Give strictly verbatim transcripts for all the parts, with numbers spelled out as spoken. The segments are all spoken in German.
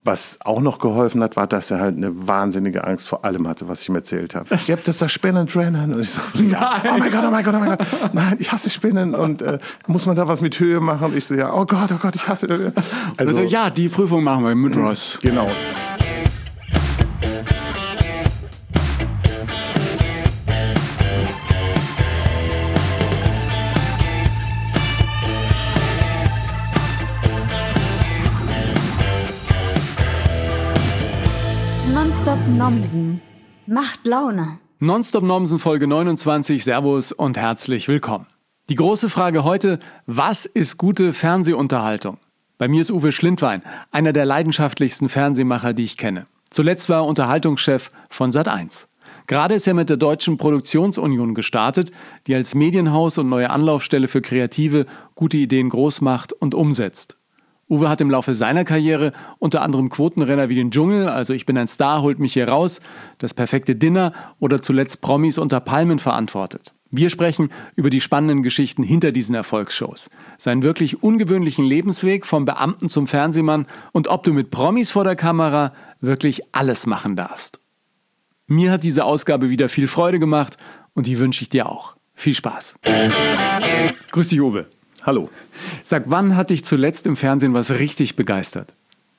Was auch noch geholfen hat, war, dass er halt eine wahnsinnige Angst vor allem hatte, was ich ihm erzählt habe. Ihr habt das da Spinnen drinnen. Und ich so, ja, oh mein Gott, oh mein Gott, oh mein Gott. Nein, ich hasse Spinnen. Und äh, muss man da was mit Höhe machen? Und ich so, ja, oh Gott, oh Gott, ich hasse Höhe. Also, also ja, die Prüfung machen wir mit Ross. Genau. Nonstop Nomsen macht Laune. Nonstop Nomsen Folge neunundzwanzig. Servus und herzlich willkommen. Die große Frage heute: Was ist gute Fernsehunterhaltung? Bei mir ist Uwe Schlindwein, einer der leidenschaftlichsten Fernsehmacher, die ich kenne. Zuletzt war er Unterhaltungschef von Sat eins. Gerade ist er mit der Deutschen Produktionsunion gestartet, die als Medienhaus und neue Anlaufstelle für Kreative gute Ideen groß macht und umsetzt. Uwe hat im Laufe seiner Karriere unter anderem Quotenrenner wie den Dschungel, also Ich bin ein Star, holt mich hier raus, Das perfekte Dinner oder zuletzt Promis unter Palmen verantwortet. Wir sprechen über die spannenden Geschichten hinter diesen Erfolgsshows, seinen wirklich ungewöhnlichen Lebensweg vom Beamten zum Fernsehmann und ob du mit Promis vor der Kamera wirklich alles machen darfst. Mir hat diese Ausgabe wieder viel Freude gemacht und die wünsche ich dir auch. Viel Spaß. Grüß dich, Uwe. Hallo. Sag, wann hat dich zuletzt im Fernsehen was richtig begeistert?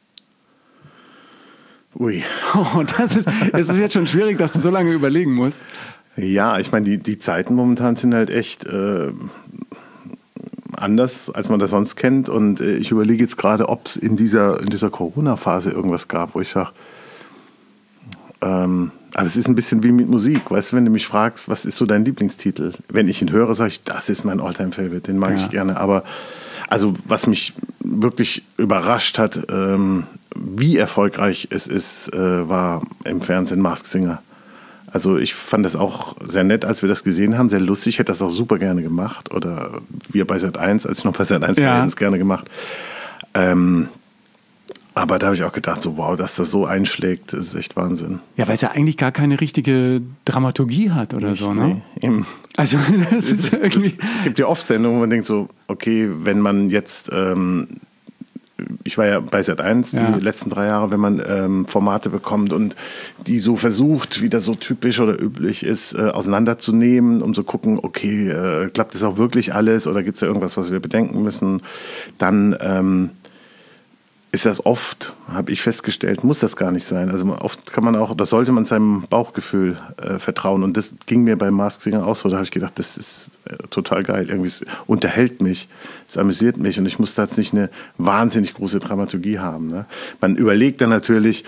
Ui. Oh, das ist, es ist jetzt schon schwierig, dass du so lange überlegen musst. Ja, ich meine, die, die Zeiten momentan sind halt echt äh, anders, als man das sonst kennt. Und äh, ich überlege jetzt gerade, ob es in dieser, in dieser Corona-Phase irgendwas gab, wo ich sage, ähm, aber es ist ein bisschen wie mit Musik. Weißt du, wenn du mich fragst, was ist so dein Lieblingstitel? Wenn ich ihn höre, sage ich, das ist mein All-Time-Favorite, den mag ja. ich gerne. Aber also was mich wirklich überrascht hat, ähm, wie erfolgreich es ist, äh, war im Fernsehen Masked Singer. Also ich fand das auch sehr nett, als wir das gesehen haben, sehr lustig. Ich hätte das auch super gerne gemacht. Oder wir bei Sat eins, als ich noch bei Sat eins war, ja. hätten es gerne gemacht. Ähm, aber da habe ich auch gedacht, so wow, dass das so einschlägt, das ist echt Wahnsinn. Ja, weil es ja eigentlich gar keine richtige Dramaturgie hat oder Nicht, so, ne? Nee, eben. Also das ist, ist irgendwie... Es gibt ja oft Sendungen, wo man denkt so, okay, wenn man jetzt... Ähm, ich war ja bei Sat eins ja. die letzten drei Jahre, wenn man ähm, Formate bekommt und die so versucht, wie das so typisch oder üblich ist, äh, auseinanderzunehmen, um zu gucken, okay, äh, klappt das auch wirklich alles oder gibt es ja irgendwas, was wir bedenken müssen, dann ähm, ist das oft, habe ich festgestellt, muss das gar nicht sein. Also oft kann man auch, oder sollte man seinem Bauchgefühl äh, vertrauen. Und das ging mir bei Masked Singer auch so. Da habe ich gedacht, das ist äh, total geil. Irgendwie es unterhält mich, es amüsiert mich und ich muss da jetzt nicht eine wahnsinnig große Dramaturgie haben. Ne? Man überlegt dann natürlich,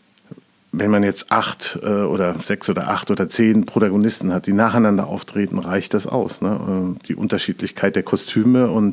wenn man jetzt acht äh, oder sechs oder acht oder zehn Protagonisten hat, die nacheinander auftreten, reicht das aus. Ne? Äh, die Unterschiedlichkeit der Kostüme und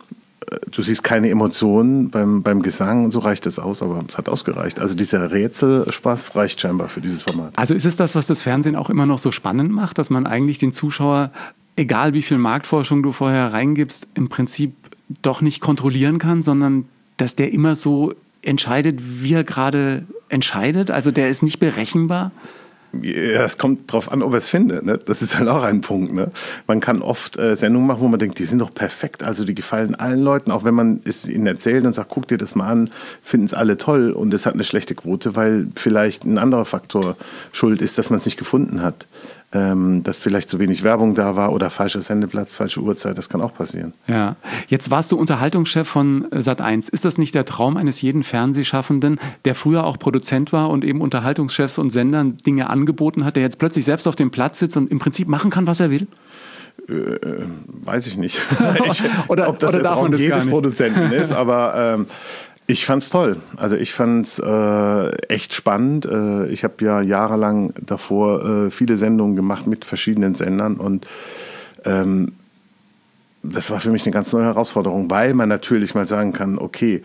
du siehst keine Emotionen beim, beim Gesang, so reicht es aus, aber es hat ausgereicht. Also dieser Rätselspaß reicht scheinbar für dieses Format. Also ist es das, was das Fernsehen auch immer noch so spannend macht, dass man eigentlich den Zuschauer, egal wie viel Marktforschung du vorher reingibst, im Prinzip doch nicht kontrollieren kann, sondern dass der immer so entscheidet, wie er gerade entscheidet? Also der ist nicht berechenbar? Ja, es kommt drauf an, ob er es findet. Ne? Das ist halt auch ein Punkt. Ne? Man kann oft äh, Sendungen machen, wo man denkt, die sind doch perfekt. Also die gefallen allen Leuten, auch wenn man es ihnen erzählt und sagt, guck dir das mal an, finden es alle toll. Und es hat eine schlechte Quote, weil vielleicht ein anderer Faktor schuld ist, dass man es nicht gefunden hat. Ähm, dass vielleicht zu wenig Werbung da war oder falscher Sendeplatz, falsche Uhrzeit, das kann auch passieren. Ja. Jetzt warst du Unterhaltungschef von Sat eins. Ist das nicht der Traum eines jeden Fernsehschaffenden, der früher auch Produzent war und eben Unterhaltungschefs und Sendern Dinge angeboten hat, der jetzt plötzlich selbst auf dem Platz sitzt und im Prinzip machen kann, was er will? Äh, weiß ich nicht. ich, oder, ob das oder der Traum das jedes Produzenten ist, aber ähm, ich fand's toll. Also ich fand's äh, echt spannend. Äh, ich habe ja jahrelang davor äh, viele Sendungen gemacht mit verschiedenen Sendern und ähm, das war für mich eine ganz neue Herausforderung, weil man natürlich mal sagen kann, okay,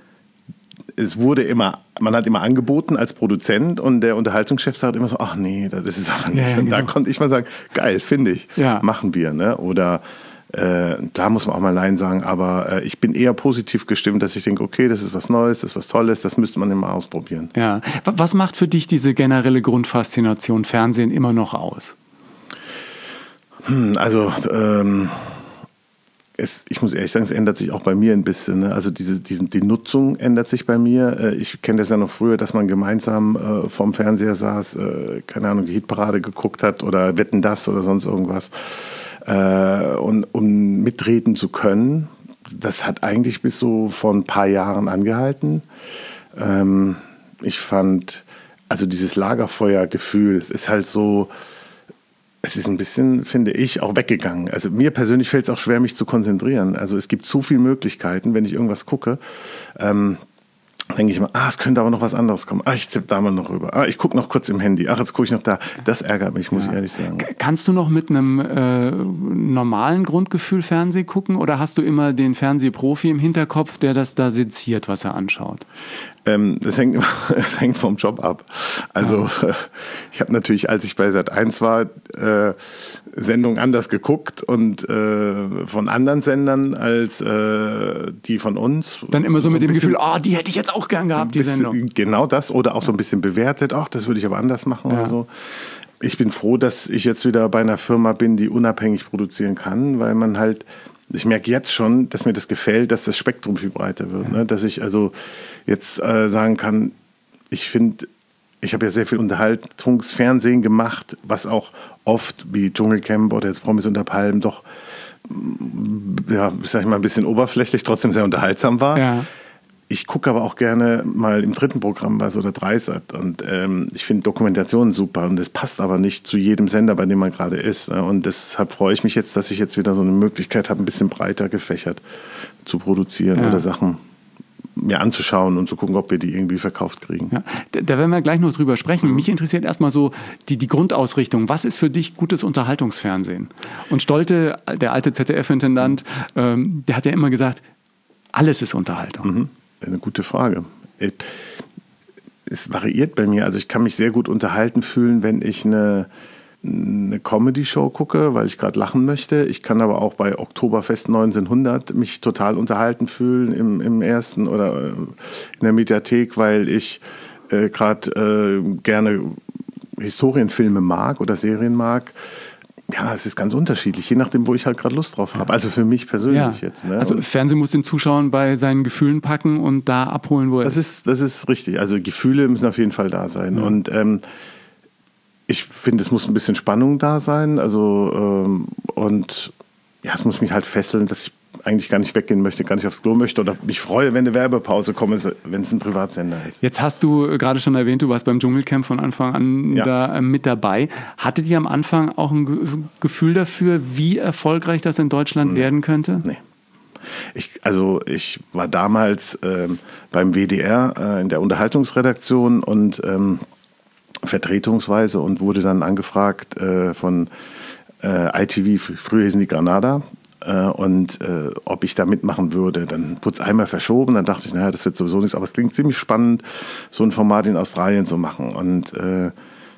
es wurde immer, man hat immer angeboten als Produzent und der Unterhaltungschef sagt immer so, ach nee, das ist aber nicht. Ja, ja, und da genau. konnte ich mal sagen, geil, finde ich, ja. machen wir. Ne? Oder Äh, da muss man auch mal Nein sagen, aber äh, ich bin eher positiv gestimmt, dass ich denke, okay, das ist was Neues, das ist was Tolles, das müsste man immer ausprobieren. Ja. Was macht für dich diese generelle Grundfaszination Fernsehen immer noch aus? Hm, also ähm, Es, ich muss ehrlich sagen, es ändert sich auch bei mir ein bisschen. Ne? Also diese, diese, die Nutzung ändert sich bei mir. Ich kenne das ja noch früher, dass man gemeinsam äh, vorm Fernseher saß, äh, keine Ahnung, die Hitparade geguckt hat oder Wetten, das oder sonst irgendwas. Äh, und um mitreden zu können, das hat eigentlich bis so vor ein paar Jahren angehalten. Ähm, ich fand, also dieses Lagerfeuergefühl, es ist halt so... Es ist ein bisschen, finde ich, auch weggegangen. Also mir persönlich fällt es auch schwer, mich zu konzentrieren. Also es gibt so viele Möglichkeiten, wenn ich irgendwas gucke. Ähm, denke ich immer, ah, es könnte aber noch was anderes kommen. Ah, ich zippe da mal noch rüber. Ah, ich gucke noch kurz im Handy. Ach, jetzt gucke ich noch da. Das ärgert mich, muss ja. ich ehrlich sagen. Kannst du noch mit einem äh, normalen Grundgefühl Fernsehen gucken oder hast du immer den Fernsehprofi im Hinterkopf, der das da seziert, was er anschaut? Ähm, das, hängt, das hängt vom Job ab. Also ja. ich habe natürlich, als ich bei Sat eins war, äh, Sendungen anders geguckt und äh, von anderen Sendern als äh, die von uns. Dann immer so mit so dem bisschen, Gefühl, oh, die hätte ich jetzt auch gern gehabt, die bisschen, Sendung. Genau das oder auch so ein bisschen bewertet, ach, das würde ich aber anders machen ja. oder so. Ich bin froh, dass ich jetzt wieder bei einer Firma bin, die unabhängig produzieren kann, weil man halt, ich merke jetzt schon, dass mir das gefällt, dass das Spektrum viel breiter wird. Ja. Ne? Dass ich also jetzt äh, sagen kann, ich finde, ich habe ja sehr viel Unterhaltungsfernsehen gemacht, was auch oft wie Dschungelcamp oder jetzt Promis unter Palmen doch, ja, sag ich mal, ein bisschen oberflächlich, trotzdem sehr unterhaltsam war. Ja. Ich gucke aber auch gerne mal im dritten Programm was oder Dreisat und ähm, ich finde Dokumentationen super und das passt aber nicht zu jedem Sender, bei dem man gerade ist. Ne? Und deshalb freue ich mich jetzt, dass ich jetzt wieder so eine Möglichkeit habe, ein bisschen breiter gefächert zu produzieren ja. oder Sachen mir anzuschauen und zu gucken, ob wir die irgendwie verkauft kriegen. Ja, da, da werden wir gleich noch drüber sprechen. Mhm. Mich interessiert erstmal so die, die Grundausrichtung. Was ist für dich gutes Unterhaltungsfernsehen? Und Stolte, der alte Z D F-Intendant, ähm, der hat ja immer gesagt, alles ist Unterhaltung. Mhm. Eine gute Frage. Es variiert bei mir. Also ich kann mich sehr gut unterhalten fühlen, wenn ich eine, eine Comedy-Show gucke, weil ich gerade lachen möchte. Ich kann aber auch bei Oktoberfest neunzehnhundert mich total unterhalten fühlen im, im ersten oder in der Mediathek, weil ich äh, gerade äh, gerne Historienfilme mag oder Serien mag. Ja, es ist ganz unterschiedlich, je nachdem, wo ich halt gerade Lust drauf habe. Also für mich persönlich ja. jetzt. Ne? Also Fernsehen muss den Zuschauern bei seinen Gefühlen packen und da abholen, wo er das ist. Das ist richtig. Also Gefühle müssen auf jeden Fall da sein. Ja. Und ähm, ich finde, es muss ein bisschen Spannung da sein. Also ähm, und ja, es muss mich halt fesseln, dass ich eigentlich gar nicht weggehen möchte, gar nicht aufs Klo möchte oder mich freue, wenn eine Werbepause kommt, wenn es ein Privatsender ist. Jetzt hast du gerade schon erwähnt, du warst beim Dschungelcamp von Anfang an ja. da äh, mit dabei. Hattet ihr am Anfang auch ein Ge- Gefühl dafür, wie erfolgreich das in Deutschland nee. werden könnte? Nee. Ich, also ich war damals ähm, beim W D R äh, in der Unterhaltungsredaktion und ähm, vertretungsweise und wurde dann angefragt äh, von äh, I T V, früher hießen die Granada, und äh, ob ich da mitmachen würde. Dann wurde es einmal verschoben, dann dachte ich, naja, das wird sowieso nichts, aber es klingt ziemlich spannend, so ein Format in Australien zu machen. Und äh,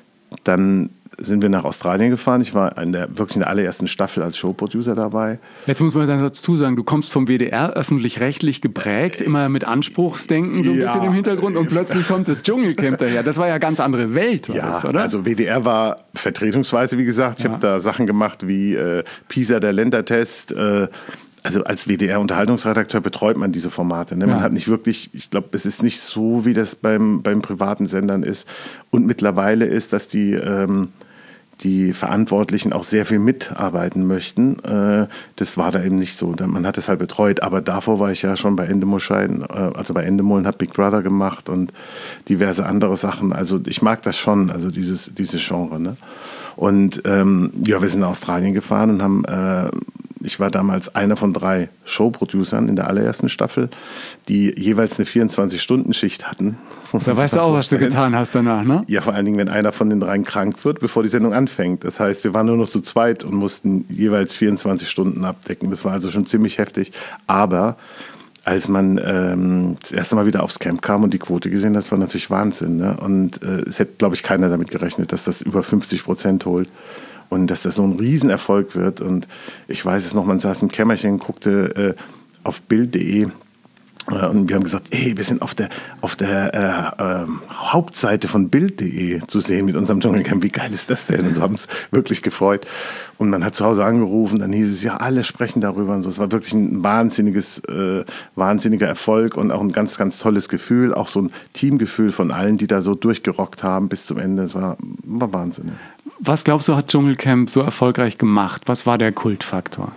dann sind wir nach Australien gefahren. Ich war in der, wirklich in der allerersten Staffel als Showproducer dabei. Jetzt muss man dann dazu sagen, du kommst vom W D R, öffentlich-rechtlich geprägt, immer mit Anspruchsdenken so ein ja. bisschen im Hintergrund und plötzlich kommt das Dschungelcamp daher. Das war ja ganz andere Welt, ja, das, oder? Also W D R war vertretungsweise, wie gesagt. Ich ja. habe da Sachen gemacht wie äh, PISA, der Ländertest. Äh, also als W D R-Unterhaltungsredakteur betreut man diese Formate. Ne? Man ja. hat nicht wirklich, ich glaube, es ist nicht so, wie das beim, beim privaten Sendern ist. Und mittlerweile ist, dass die... Ähm, die Verantwortlichen auch sehr viel mitarbeiten möchten. Das war da eben nicht so. Man hat es halt betreut. Aber davor war ich ja schon bei Endemol Scheiden, also bei Endemol und habe Big Brother gemacht und diverse andere Sachen. Also ich mag das schon, also dieses, dieses Genre. Ne? Und ähm, ja, wir sind nach Australien gefahren und haben, äh, ich war damals einer von drei Showproducern in der allerersten Staffel, die jeweils eine vierundzwanzig-Stunden-Schicht hatten. Da weißt du auch, was du getan hast danach, ne? Ja, vor allen Dingen, wenn einer von den dreien krank wird, bevor die Sendung anfängt. Das heißt, wir waren nur noch zu zweit und mussten jeweils vierundzwanzig Stunden abdecken. Das war also schon ziemlich heftig. Aber als man ähm, das erste Mal wieder aufs Camp kam und die Quote gesehen hat, das war natürlich Wahnsinn. Ne? Und äh, es hätte, glaube ich, keiner damit gerechnet, dass das über fünfzig Prozent holt. Und dass das so ein Riesenerfolg wird. Und ich weiß es noch, man saß im Kämmerchen, guckte äh, auf Bild punkt de äh, und wir haben gesagt, ey, wir sind auf der, auf der äh, äh, Hauptseite von Bild punkt de zu sehen mit unserem Dschungelcamp. Wie geil ist das denn? Und so haben es wirklich gefreut. Und man hat zu Hause angerufen, dann hieß es, ja, alle sprechen darüber und so. Es war wirklich ein wahnsinniges, äh, wahnsinniger Erfolg und auch ein ganz, ganz tolles Gefühl. Auch so ein Teamgefühl von allen, die da so durchgerockt haben bis zum Ende. Es war, war Wahnsinn. Was glaubst du, hat Dschungelcamp so erfolgreich gemacht? Was war der Kultfaktor?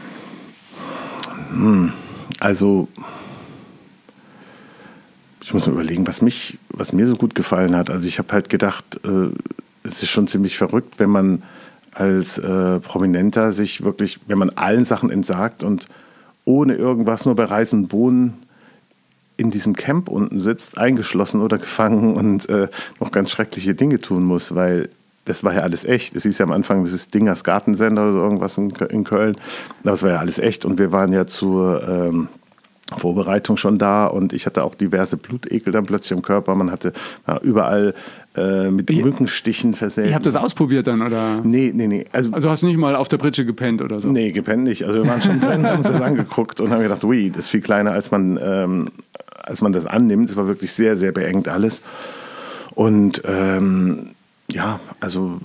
Hm, also... Ich muss mir überlegen, was, mich, was mir so gut gefallen hat. Also ich habe halt gedacht, äh, es ist schon ziemlich verrückt, wenn man als äh, Prominenter sich wirklich, wenn man allen Sachen entsagt und ohne irgendwas nur bei Reis und Bohnen in diesem Camp unten sitzt, eingeschlossen oder gefangen und äh, noch ganz schreckliche Dinge tun muss, weil das war ja alles echt. Es hieß ja am Anfang, das ist Dingers Gartensender oder so irgendwas in, in Köln. Aber es war ja alles echt und wir waren ja zur... Ähm, Vorbereitung schon da und ich hatte auch diverse Blutekel dann plötzlich im Körper. Man hatte ja, überall äh, mit Mückenstichen versehen. Ihr habt das ausprobiert dann, oder? Nee, nee, nee. Also, also hast du nicht mal auf der Pritsche gepennt oder so? Nee, gepennt nicht. Also wir waren schon drin, haben uns das angeguckt und haben gedacht, ui, das ist viel kleiner, als man, ähm, als man das annimmt. Es war wirklich sehr, sehr beengt alles. Und ähm, ja, also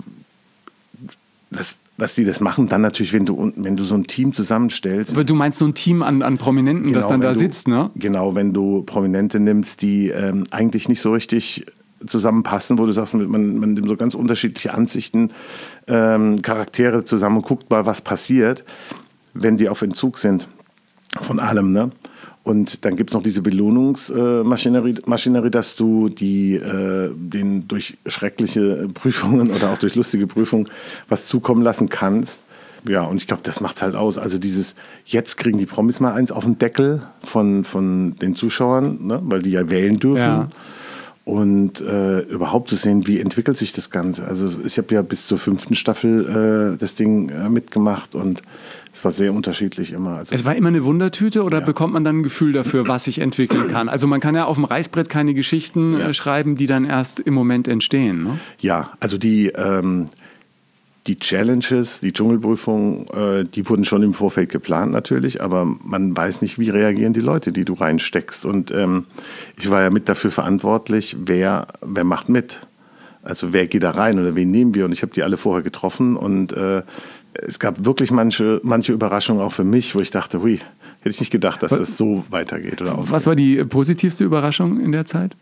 das... dass die das machen, dann natürlich, wenn du, wenn du so ein Team zusammenstellst. Aber du meinst so ein Team an, an Prominenten, genau, das dann da du, sitzt, ne? Genau, wenn du Prominente nimmst, die ähm, eigentlich nicht so richtig zusammenpassen, wo du sagst, man, man nimmt so ganz unterschiedliche Ansichten, ähm, Charaktere zusammen und guckt mal, was passiert, wenn die auf Entzug sind von allem, ne? Und dann gibt es noch diese Belohnungsmaschinerie, äh, Maschinerie, dass du die, äh, denen durch schreckliche Prüfungen oder auch durch lustige Prüfungen was zukommen lassen kannst. Ja, und ich glaube, das macht es halt aus. Also dieses, jetzt kriegen die Promis mal eins auf den Deckel von, von den Zuschauern, ne? Weil die ja wählen dürfen. Ja. Und äh, überhaupt zu sehen, wie entwickelt sich das Ganze. Also ich habe ja bis zur fünften Staffel äh, das Ding äh, mitgemacht und es war sehr unterschiedlich immer. Also es war immer eine Wundertüte oder ja. bekommt man dann ein Gefühl dafür, was sich entwickeln kann? Also man kann ja auf dem Reißbrett keine Geschichten ja. äh, schreiben, die dann erst im Moment entstehen, ne? Ja, also die, ähm, die Challenges, die Dschungelprüfung, äh, die wurden schon im Vorfeld geplant natürlich, aber man weiß nicht, wie reagieren die Leute, die du reinsteckst. Und ähm, ich war ja mit dafür verantwortlich, wer, wer macht mit. Also wer geht da rein oder wen nehmen wir? Und ich habe die alle vorher getroffen und äh, es gab wirklich manche, manche Überraschungen auch für mich, wo ich dachte, hui, hätte ich nicht gedacht, dass was, das so weitergeht oder ausgeht. Was war die positivste Überraschung in der Zeit?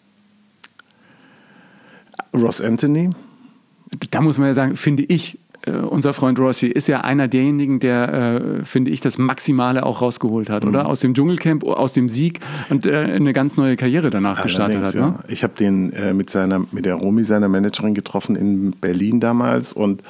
Ross Anthony. Da muss man ja sagen, finde ich, äh, unser Freund Rossi ist ja einer derjenigen, der, äh, finde ich, das Maximale auch rausgeholt hat, mhm. oder? Aus dem Dschungelcamp, aus dem Sieg und äh, eine ganz neue Karriere danach gestartet hat. Ja. Ne? Ich habe den äh, mit, seiner, mit der Romy, seiner Managerin, getroffen in Berlin damals und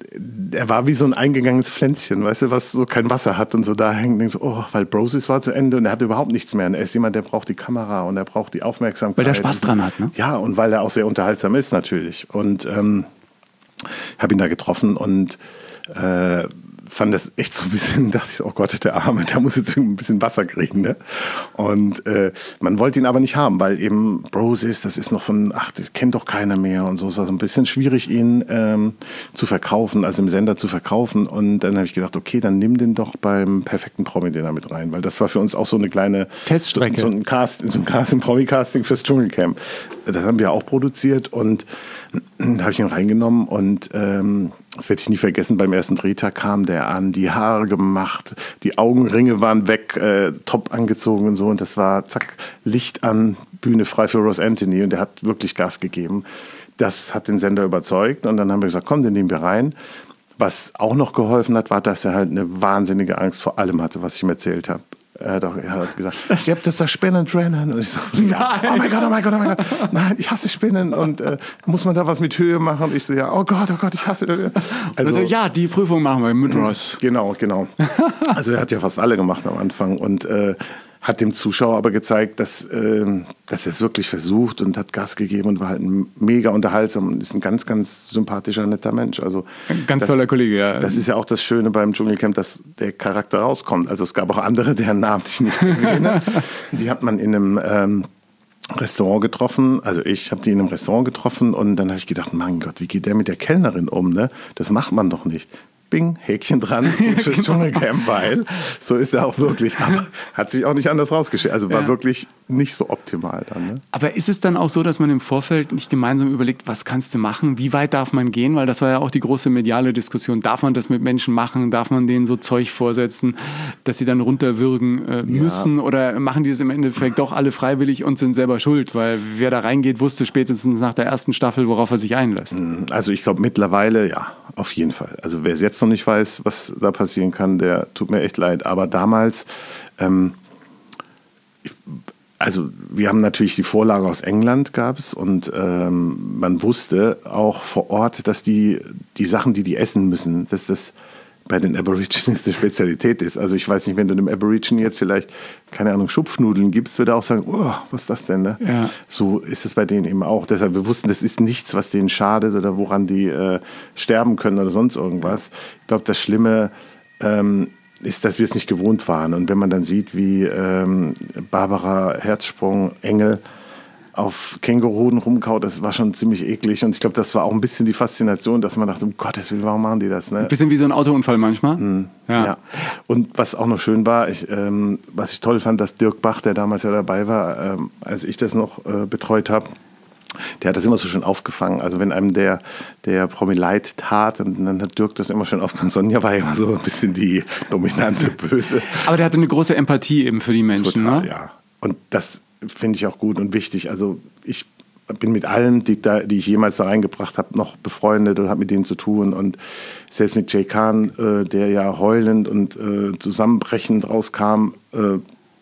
er war wie so ein eingegangenes Pflänzchen, weißt du, was so kein Wasser hat und so da hängt. Und so, oh, weil Brosis war zu Ende und er hatte überhaupt nichts mehr. Und er ist jemand, der braucht die Kamera und er braucht die Aufmerksamkeit. Weil der Spaß dran hat, ne? Ja, und weil er auch sehr unterhaltsam ist natürlich. Und ähm, ich habe ihn da getroffen und äh, fand das echt so ein bisschen, dachte ich, oh Gott, der Arme, der muss jetzt ein bisschen Wasser kriegen. Ne? Und äh, man wollte ihn aber nicht haben, weil eben Brosis, das ist noch von, ach, das kennt doch keiner mehr und so. Es war so ein bisschen schwierig, ihn ähm, zu verkaufen, also im Sender zu verkaufen. Und dann habe ich gedacht, okay, dann nimm den doch beim perfekten Promi-Dinner mit rein, weil das war für uns auch so eine kleine Teststrecke. So, so ein Cast, so ein Casting, Promi-Casting fürs Dschungelcamp. Das haben wir auch produziert und da habe ich ihn reingenommen und ähm, das werde ich nie vergessen, beim ersten Drehtag kam der an, die Haare gemacht, die Augenringe waren weg, äh, top angezogen und so und das war zack, Licht an, Bühne frei für Ross Anthony und der hat wirklich Gas gegeben. Das hat den Sender überzeugt und dann haben wir gesagt, komm, den nehmen wir rein. Was auch noch geholfen hat, war, dass er halt eine wahnsinnige Angst vor allem hatte, was ich ihm erzählt habe. Er hat, auch, er hat gesagt, ihr habt das da Spinnen trennen. Und ich sag so, ja, oh mein Gott, oh mein Gott, oh mein Gott. Nein, ich hasse Spinnen. Und äh, muss man da was mit Höhe machen? Und ich so, ja, oh Gott, oh Gott, ich hasse Höhe. Also, also ja, die Prüfung machen wir mit Ross. Genau, genau. Also er hat ja fast alle gemacht am Anfang. Und äh, hat dem Zuschauer aber gezeigt, dass, äh, dass er es wirklich versucht und hat Gas gegeben und war halt mega unterhaltsam und ist ein ganz, ganz sympathischer, netter Mensch. Also ein ganz das, toller Kollege, ja. Das ist ja auch das Schöne beim Dschungelcamp, dass der Charakter rauskommt. Also es gab auch andere, deren Namen ich nicht kenne. Die hat man in einem ähm, Restaurant getroffen. Also ich habe die in einem Restaurant getroffen und dann habe ich gedacht, mein Gott, wie geht der mit der Kellnerin um? Ne? Das macht man doch nicht. Bing, Häkchen dran fürs genau. Dschungelcamp, weil so ist er auch wirklich. Aber hat sich auch nicht anders rausgestellt. Also war ja. wirklich nicht so optimal dann. Ne? Aber ist es dann auch so, dass man im Vorfeld nicht gemeinsam überlegt, was kannst du machen? Wie weit darf man gehen? Weil das war ja auch die große mediale Diskussion. Darf man das mit Menschen machen? Darf man denen so Zeug vorsetzen, dass sie dann runterwürgen äh, müssen? Ja. Oder machen die es im Endeffekt doch alle freiwillig und sind selber schuld? Weil wer da reingeht, wusste spätestens nach der ersten Staffel, worauf er sich einlässt. Also ich glaube mittlerweile, ja, auf jeden Fall. Also wer es jetzt noch nicht weiß, was da passieren kann, der tut mir echt leid. Aber damals, ähm, ich, also wir haben natürlich die Vorlage aus England gab es und ähm, man wusste auch vor Ort, dass die, die Sachen, die die essen müssen, dass das bei den Aborigines eine Spezialität ist. Also ich weiß nicht, wenn du einem Aborigine jetzt vielleicht, keine Ahnung, Schupfnudeln gibst, würde er auch sagen, oh, was ist das denn? Ne? Ja. So ist es bei denen eben auch. Deshalb, wir wussten, das ist nichts, was denen schadet oder woran die äh, sterben können oder sonst irgendwas. Ich glaube, das Schlimme ähm, ist, dass wir es nicht gewohnt waren. Und wenn man dann sieht, wie ähm, Barbara Herzsprung-Engel auf Känguruden rumkaut, das war schon ziemlich eklig. Und ich glaube, das war auch ein bisschen die Faszination, dass man dachte, um Gottes Willen, warum machen die das? Ne? Ein bisschen wie so ein Autounfall manchmal. Mhm. Ja. ja. Und was auch noch schön war, ich, ähm, was ich toll fand, dass Dirk Bach, der damals ja dabei war, ähm, als ich das noch äh, betreut habe, der hat das immer so schön aufgefangen. Also wenn einem der, der Promi leid tat, dann, dann hat Dirk das immer schön aufgefangen. Sonja war immer so ein bisschen die dominante Böse. Aber der hatte eine große Empathie eben für die Menschen. Total, ne? Ja. Und das finde ich auch gut und wichtig. Also ich bin mit allen, die, da, die ich jemals da reingebracht habe, noch befreundet und habe mit denen zu tun. Und selbst mit Jay Khan, äh, der ja heulend und äh, zusammenbrechend rauskam, äh,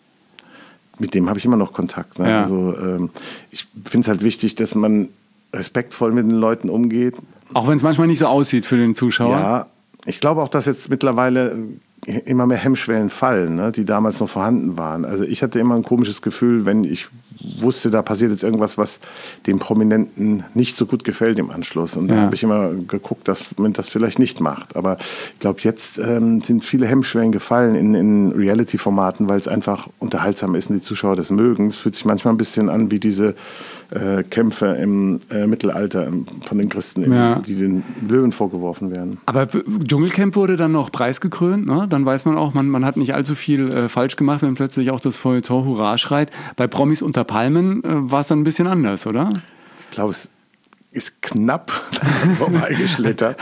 mit dem habe ich immer noch Kontakt. Ne? Ja. Also ähm, ich finde es halt wichtig, dass man respektvoll mit den Leuten umgeht. Auch wenn es manchmal nicht so aussieht für den Zuschauer. Ja, ich glaube auch, dass jetzt mittlerweile immer mehr Hemmschwellen fallen, ne, die damals noch vorhanden waren. Also ich hatte immer ein komisches Gefühl, wenn ich wusste, da passiert jetzt irgendwas, was dem Prominenten nicht so gut gefällt im Anschluss. Und da ja. habe ich immer geguckt, dass man das vielleicht nicht macht. Aber ich glaube, jetzt ähm, sind viele Hemmschwellen gefallen in, in Reality-Formaten, weil es einfach unterhaltsam ist und die Zuschauer das mögen. Es fühlt sich manchmal ein bisschen an wie diese äh, Kämpfe im äh, Mittelalter von den Christen, ja. die den Löwen vorgeworfen werden. Aber Dschungelcamp wurde dann noch preisgekrönt, ne? Dann weiß man auch, man, man hat nicht allzu viel äh, falsch gemacht, wenn plötzlich auch das Feuilleton Hurra schreit. Bei Promis unter Palmen äh, war es dann ein bisschen anders, oder? Ich glaube, es ist knapp vorbeigeschlittert,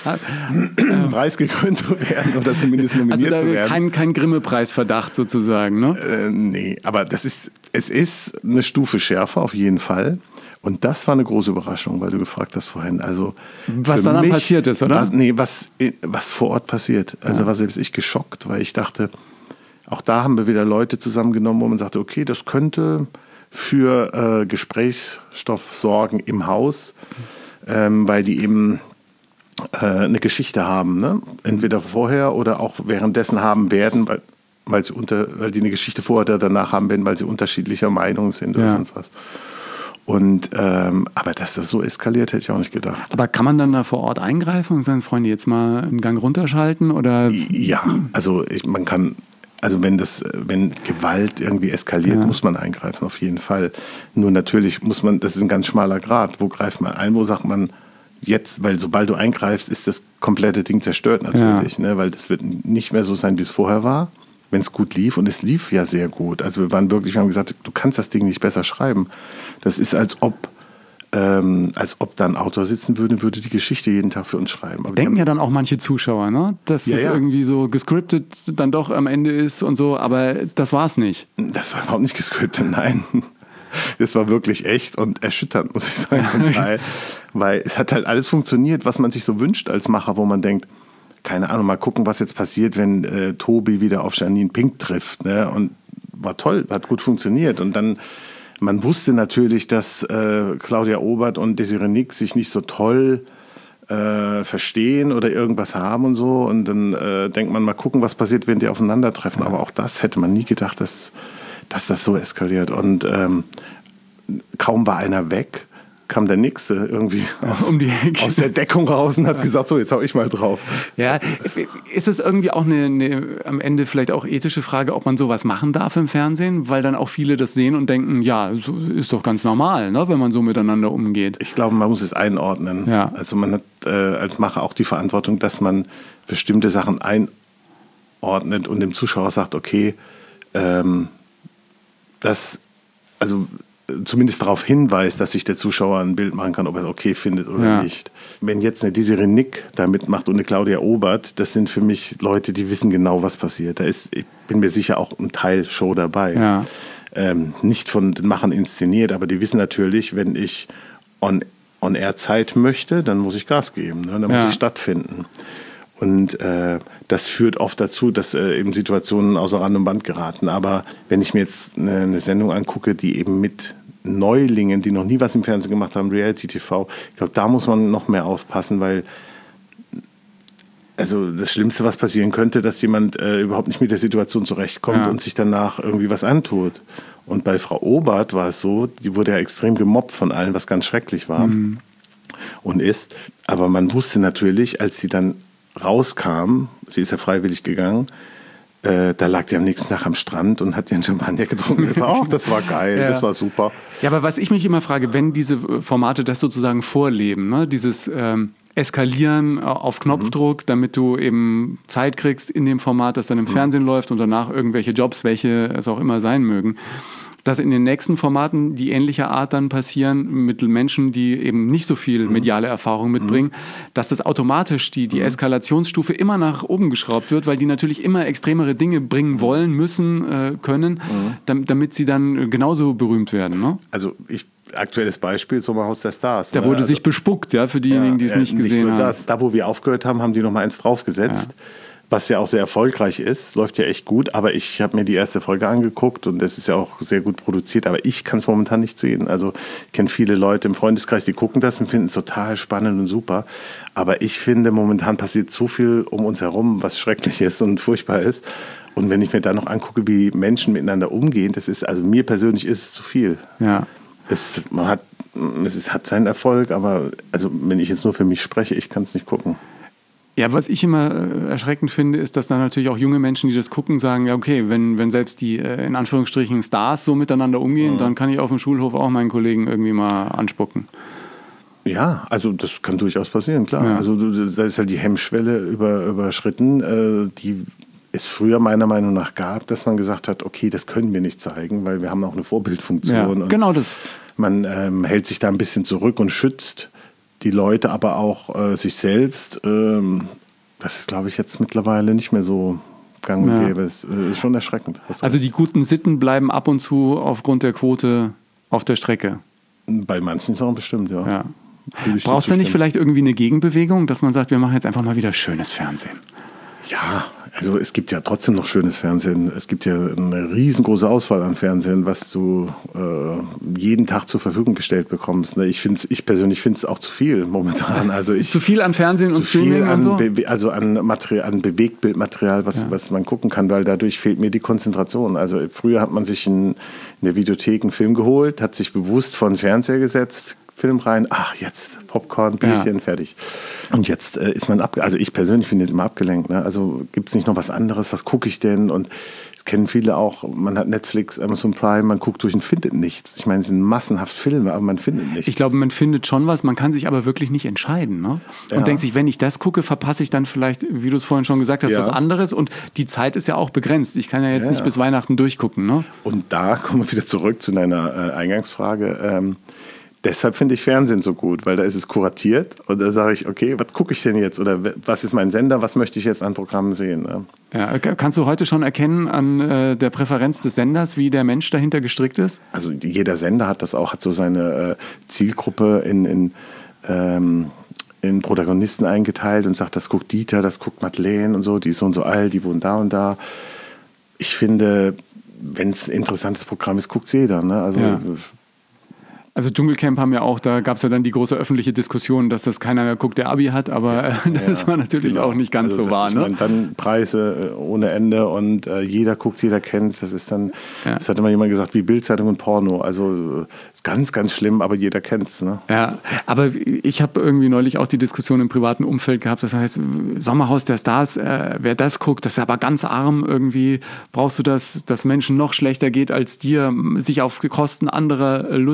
preisgekrönt zu werden oder zumindest nominiert also zu werden. Kein, kein Grimme-Preisverdacht sozusagen, ne? Äh, nee, aber das ist, es ist eine Stufe schärfer auf jeden Fall. Und das war eine große Überraschung, weil du gefragt hast vorhin. Also was dann, dann passiert ist, oder? Was, nee, was, was vor Ort passiert. Also ja. war selbst ich geschockt, weil ich dachte, auch da haben wir wieder Leute zusammengenommen, wo man sagte, okay, das könnte für äh, Gesprächsstoff sorgen im Haus, ähm, weil die eben äh, eine Geschichte haben. Ne? Entweder vorher oder auch währenddessen haben werden, weil, weil, sie unter, weil die eine Geschichte vorher oder danach haben werden, weil sie unterschiedlicher Meinung sind oder ja. sonst was. Und, ähm, aber dass das so eskaliert, hätte ich auch nicht gedacht. Aber kann man dann da vor Ort eingreifen und sagen, Freunde, jetzt mal einen Gang runterschalten? Oder? Ja, also ich, man kann, also wenn das, wenn Gewalt irgendwie eskaliert, ja. muss man eingreifen, auf jeden Fall. Nur natürlich muss man, das ist ein ganz schmaler Grat. Wo greift man ein? Wo sagt man jetzt, weil sobald du eingreifst, ist das komplette Ding zerstört natürlich, ja. ne? Weil das wird nicht mehr so sein, wie es vorher war. Wenn es gut lief, und es lief ja sehr gut. Also wir waren wirklich, wir haben gesagt, du kannst das Ding nicht besser schreiben. Das ist, als ob, ähm, als ob da ein Autor sitzen würde, würde die Geschichte jeden Tag für uns schreiben. Aber denken ja dann auch manche Zuschauer, ne? Dass ja, das ja. irgendwie so gescriptet dann doch am Ende ist und so, aber das war es nicht. Das war überhaupt nicht gescriptet, nein. Das war wirklich echt und erschütternd, muss ich sagen, zum Teil. Weil es hat halt alles funktioniert, was man sich so wünscht als Macher, wo man denkt, keine Ahnung, mal gucken, was jetzt passiert, wenn äh, Tobi wieder auf Janine Pink trifft. Ne? Und war toll, hat gut funktioniert. Und dann, man wusste natürlich, dass äh, Claudia Obert und Desiree Nix sich nicht so toll äh, verstehen oder irgendwas haben und so. Und dann äh, denkt man, mal gucken, was passiert, wenn die aufeinandertreffen. Aber auch das hätte man nie gedacht, dass, dass das so eskaliert. Und ähm, kaum war einer weg, kam der Nächste irgendwie aus, um die aus der Deckung raus und hat ja. gesagt, so, jetzt hau ich mal drauf. Ja, ist es irgendwie auch eine, eine am Ende vielleicht auch ethische Frage, ob man sowas machen darf im Fernsehen? Weil dann auch viele das sehen und denken, ja, so ist doch ganz normal, ne, wenn man so miteinander umgeht. Ich glaube, man muss es einordnen. Ja. Also man hat äh, als Macher auch die Verantwortung, dass man bestimmte Sachen einordnet und dem Zuschauer sagt, okay, ähm, das, also zumindest darauf hinweist, dass sich der Zuschauer ein Bild machen kann, ob er es okay findet oder ja. nicht. Wenn jetzt eine Desiree Nick da mitmacht und eine Claudia Obert, das sind für mich Leute, die wissen genau, was passiert. Da ist, ich bin mir sicher, auch ein Teil Show dabei. Ja. Ähm, nicht von den Machern inszeniert, aber die wissen natürlich, wenn ich on, on air Zeit möchte, dann muss ich Gas geben, ne? Dann muss ja. ich stattfinden. Und äh, das führt oft dazu, dass äh, eben Situationen außer Rand und Band geraten. Aber wenn ich mir jetzt eine, eine Sendung angucke, die eben mit Neulingen, die noch nie was im Fernsehen gemacht haben, Reality-T V, ich glaube, da muss man noch mehr aufpassen, weil also das Schlimmste, was passieren könnte, dass jemand äh, überhaupt nicht mit der Situation zurechtkommt ja. und sich danach irgendwie was antut. Und bei Frau Obert war es so, die wurde ja extrem gemobbt von allen, was ganz schrecklich war mhm. und ist. Aber man wusste natürlich, als sie dann rauskam, sie ist ja freiwillig gegangen, äh, da lag die am nächsten Tag am Strand und hat ihren Champagner getrunken. Das war, oh, das war geil, ja. das war super. Ja, aber was ich mich immer frage, wenn diese Formate das sozusagen vorleben, ne, dieses ähm, Eskalieren auf Knopfdruck, mhm. damit du eben Zeit kriegst in dem Format, das dann im mhm. Fernsehen läuft und danach irgendwelche Jobs, welche es auch immer sein mögen, dass in den nächsten Formaten die ähnlicher Art dann passieren mit Menschen, die eben nicht so viel mediale Erfahrung mitbringen, mhm. dass das automatisch die, die Eskalationsstufe immer nach oben geschraubt wird, weil die natürlich immer extremere Dinge bringen wollen, müssen, äh, können, mhm. damit, damit sie dann genauso berühmt werden. Ne? Also ich aktuelles Beispiel, Sommerhaus der Stars. Da ne? wurde also, sich bespuckt, ja, für diejenigen, ja, die es äh, nicht gesehen nicht haben. Das. Da, wo wir aufgehört haben, haben die noch mal eins draufgesetzt. Ja. Was ja auch sehr erfolgreich ist, läuft ja echt gut, aber ich habe mir die erste Folge angeguckt und das ist ja auch sehr gut produziert, aber ich kann es momentan nicht sehen. Also ich kenne viele Leute im Freundeskreis, die gucken das und finden es total spannend und super, aber ich finde, momentan passiert so viel um uns herum, was schrecklich ist und furchtbar ist. Und wenn ich mir da noch angucke, wie Menschen miteinander umgehen, das ist, also mir persönlich ist es zu viel. Ja. Es, man hat, es ist, hat seinen Erfolg, aber also wenn ich jetzt nur für mich spreche, ich kann es nicht gucken. Ja, was ich immer erschreckend finde, ist, dass dann natürlich auch junge Menschen, die das gucken, sagen, ja okay, wenn, wenn selbst die in Anführungsstrichen Stars so miteinander umgehen, mhm. dann kann ich auf dem Schulhof auch meinen Kollegen irgendwie mal anspucken. Ja, also das kann durchaus passieren, klar. Ja. Also da ist halt die Hemmschwelle über, überschritten, die es früher meiner Meinung nach gab, dass man gesagt hat, okay, das können wir nicht zeigen, weil wir haben auch eine Vorbildfunktion. Ja, und genau das. Man ähm, hält sich da ein bisschen zurück und schützt die Leute, aber auch äh, sich selbst. Ähm, das ist, glaube ich, jetzt mittlerweile nicht mehr so gang und ja. gäbe. Es ist schon erschreckend. Also die guten Sitten bleiben ab und zu aufgrund der Quote auf der Strecke. Bei manchen Sachen bestimmt, ja. ja. Braucht es denn nicht vielleicht irgendwie eine Gegenbewegung, dass man sagt, wir machen jetzt einfach mal wieder schönes Fernsehen? Ja, also es gibt ja trotzdem noch schönes Fernsehen. Es gibt ja eine riesengroße Auswahl an Fernsehen, was du äh, jeden Tag zur Verfügung gestellt bekommst. Ich, find's, ich persönlich finde es auch zu viel momentan. Also ich, zu viel an Fernsehen und Streaming an und so? Be- also an, Material, an Bewegtbildmaterial, was, ja. was man gucken kann, weil dadurch fehlt mir die Konzentration. Also früher hat man sich in, in der Videothek einen Film geholt, hat sich bewusst vor den Fernseher gesetzt, Film rein, ach jetzt Popcorn, Bierchen, ja. fertig. Und jetzt äh, ist man abgelenkt, also ich persönlich bin jetzt immer abgelenkt, ne? Also gibt es nicht noch was anderes, was gucke ich denn? Und das kennen viele auch, man hat Netflix, Amazon Prime, man guckt durch und findet nichts. Ich meine, es sind massenhaft Filme, aber man findet nichts. Ich glaube, man findet schon was, man kann sich aber wirklich nicht entscheiden, ne? Und ja. denkt sich, wenn ich das gucke, verpasse ich dann vielleicht, wie du es vorhin schon gesagt hast, ja. was anderes. Und die Zeit ist ja auch begrenzt. Ich kann ja jetzt ja. nicht bis Weihnachten durchgucken, ne? Und da kommen wir wieder zurück zu deiner äh, Eingangsfrage. Ähm, Deshalb finde ich Fernsehen so gut, weil da ist es kuratiert und da sage ich, okay, was gucke ich denn jetzt oder was ist mein Sender, was möchte ich jetzt an Programmen sehen? Ne? Ja, kannst du heute schon erkennen an äh, der Präferenz des Senders, wie der Mensch dahinter gestrickt ist? Also jeder Sender hat das auch, hat so seine äh, Zielgruppe in, in, ähm, in Protagonisten eingeteilt und sagt, das guckt Dieter, das guckt Madeleine und so, die ist so und so alt, die wohnen da und da. Ich finde, wenn es ein interessantes Programm ist, guckt es jeder. Ne? Also ja. Also Dschungelcamp haben ja auch, da gab es ja dann die große öffentliche Diskussion, dass das keiner mehr guckt, der Abi hat, aber äh, das ja, war natürlich genau. auch nicht ganz also so wahr. Ist, ne? meine, dann Preise ohne Ende und äh, jeder guckt, jeder kennt es. Das ist dann, ja. das hat immer jemand gesagt, wie Bildzeitung und Porno. Also ist ganz, ganz schlimm, aber jeder kennt es. Ne? Ja, aber ich habe irgendwie neulich auch die Diskussion im privaten Umfeld gehabt, das heißt, Sommerhaus der Stars, äh, wer das guckt, das ist aber ganz arm irgendwie. Brauchst du das, dass Menschen noch schlechter geht als dir, sich auf Kosten anderer lustig zu machen?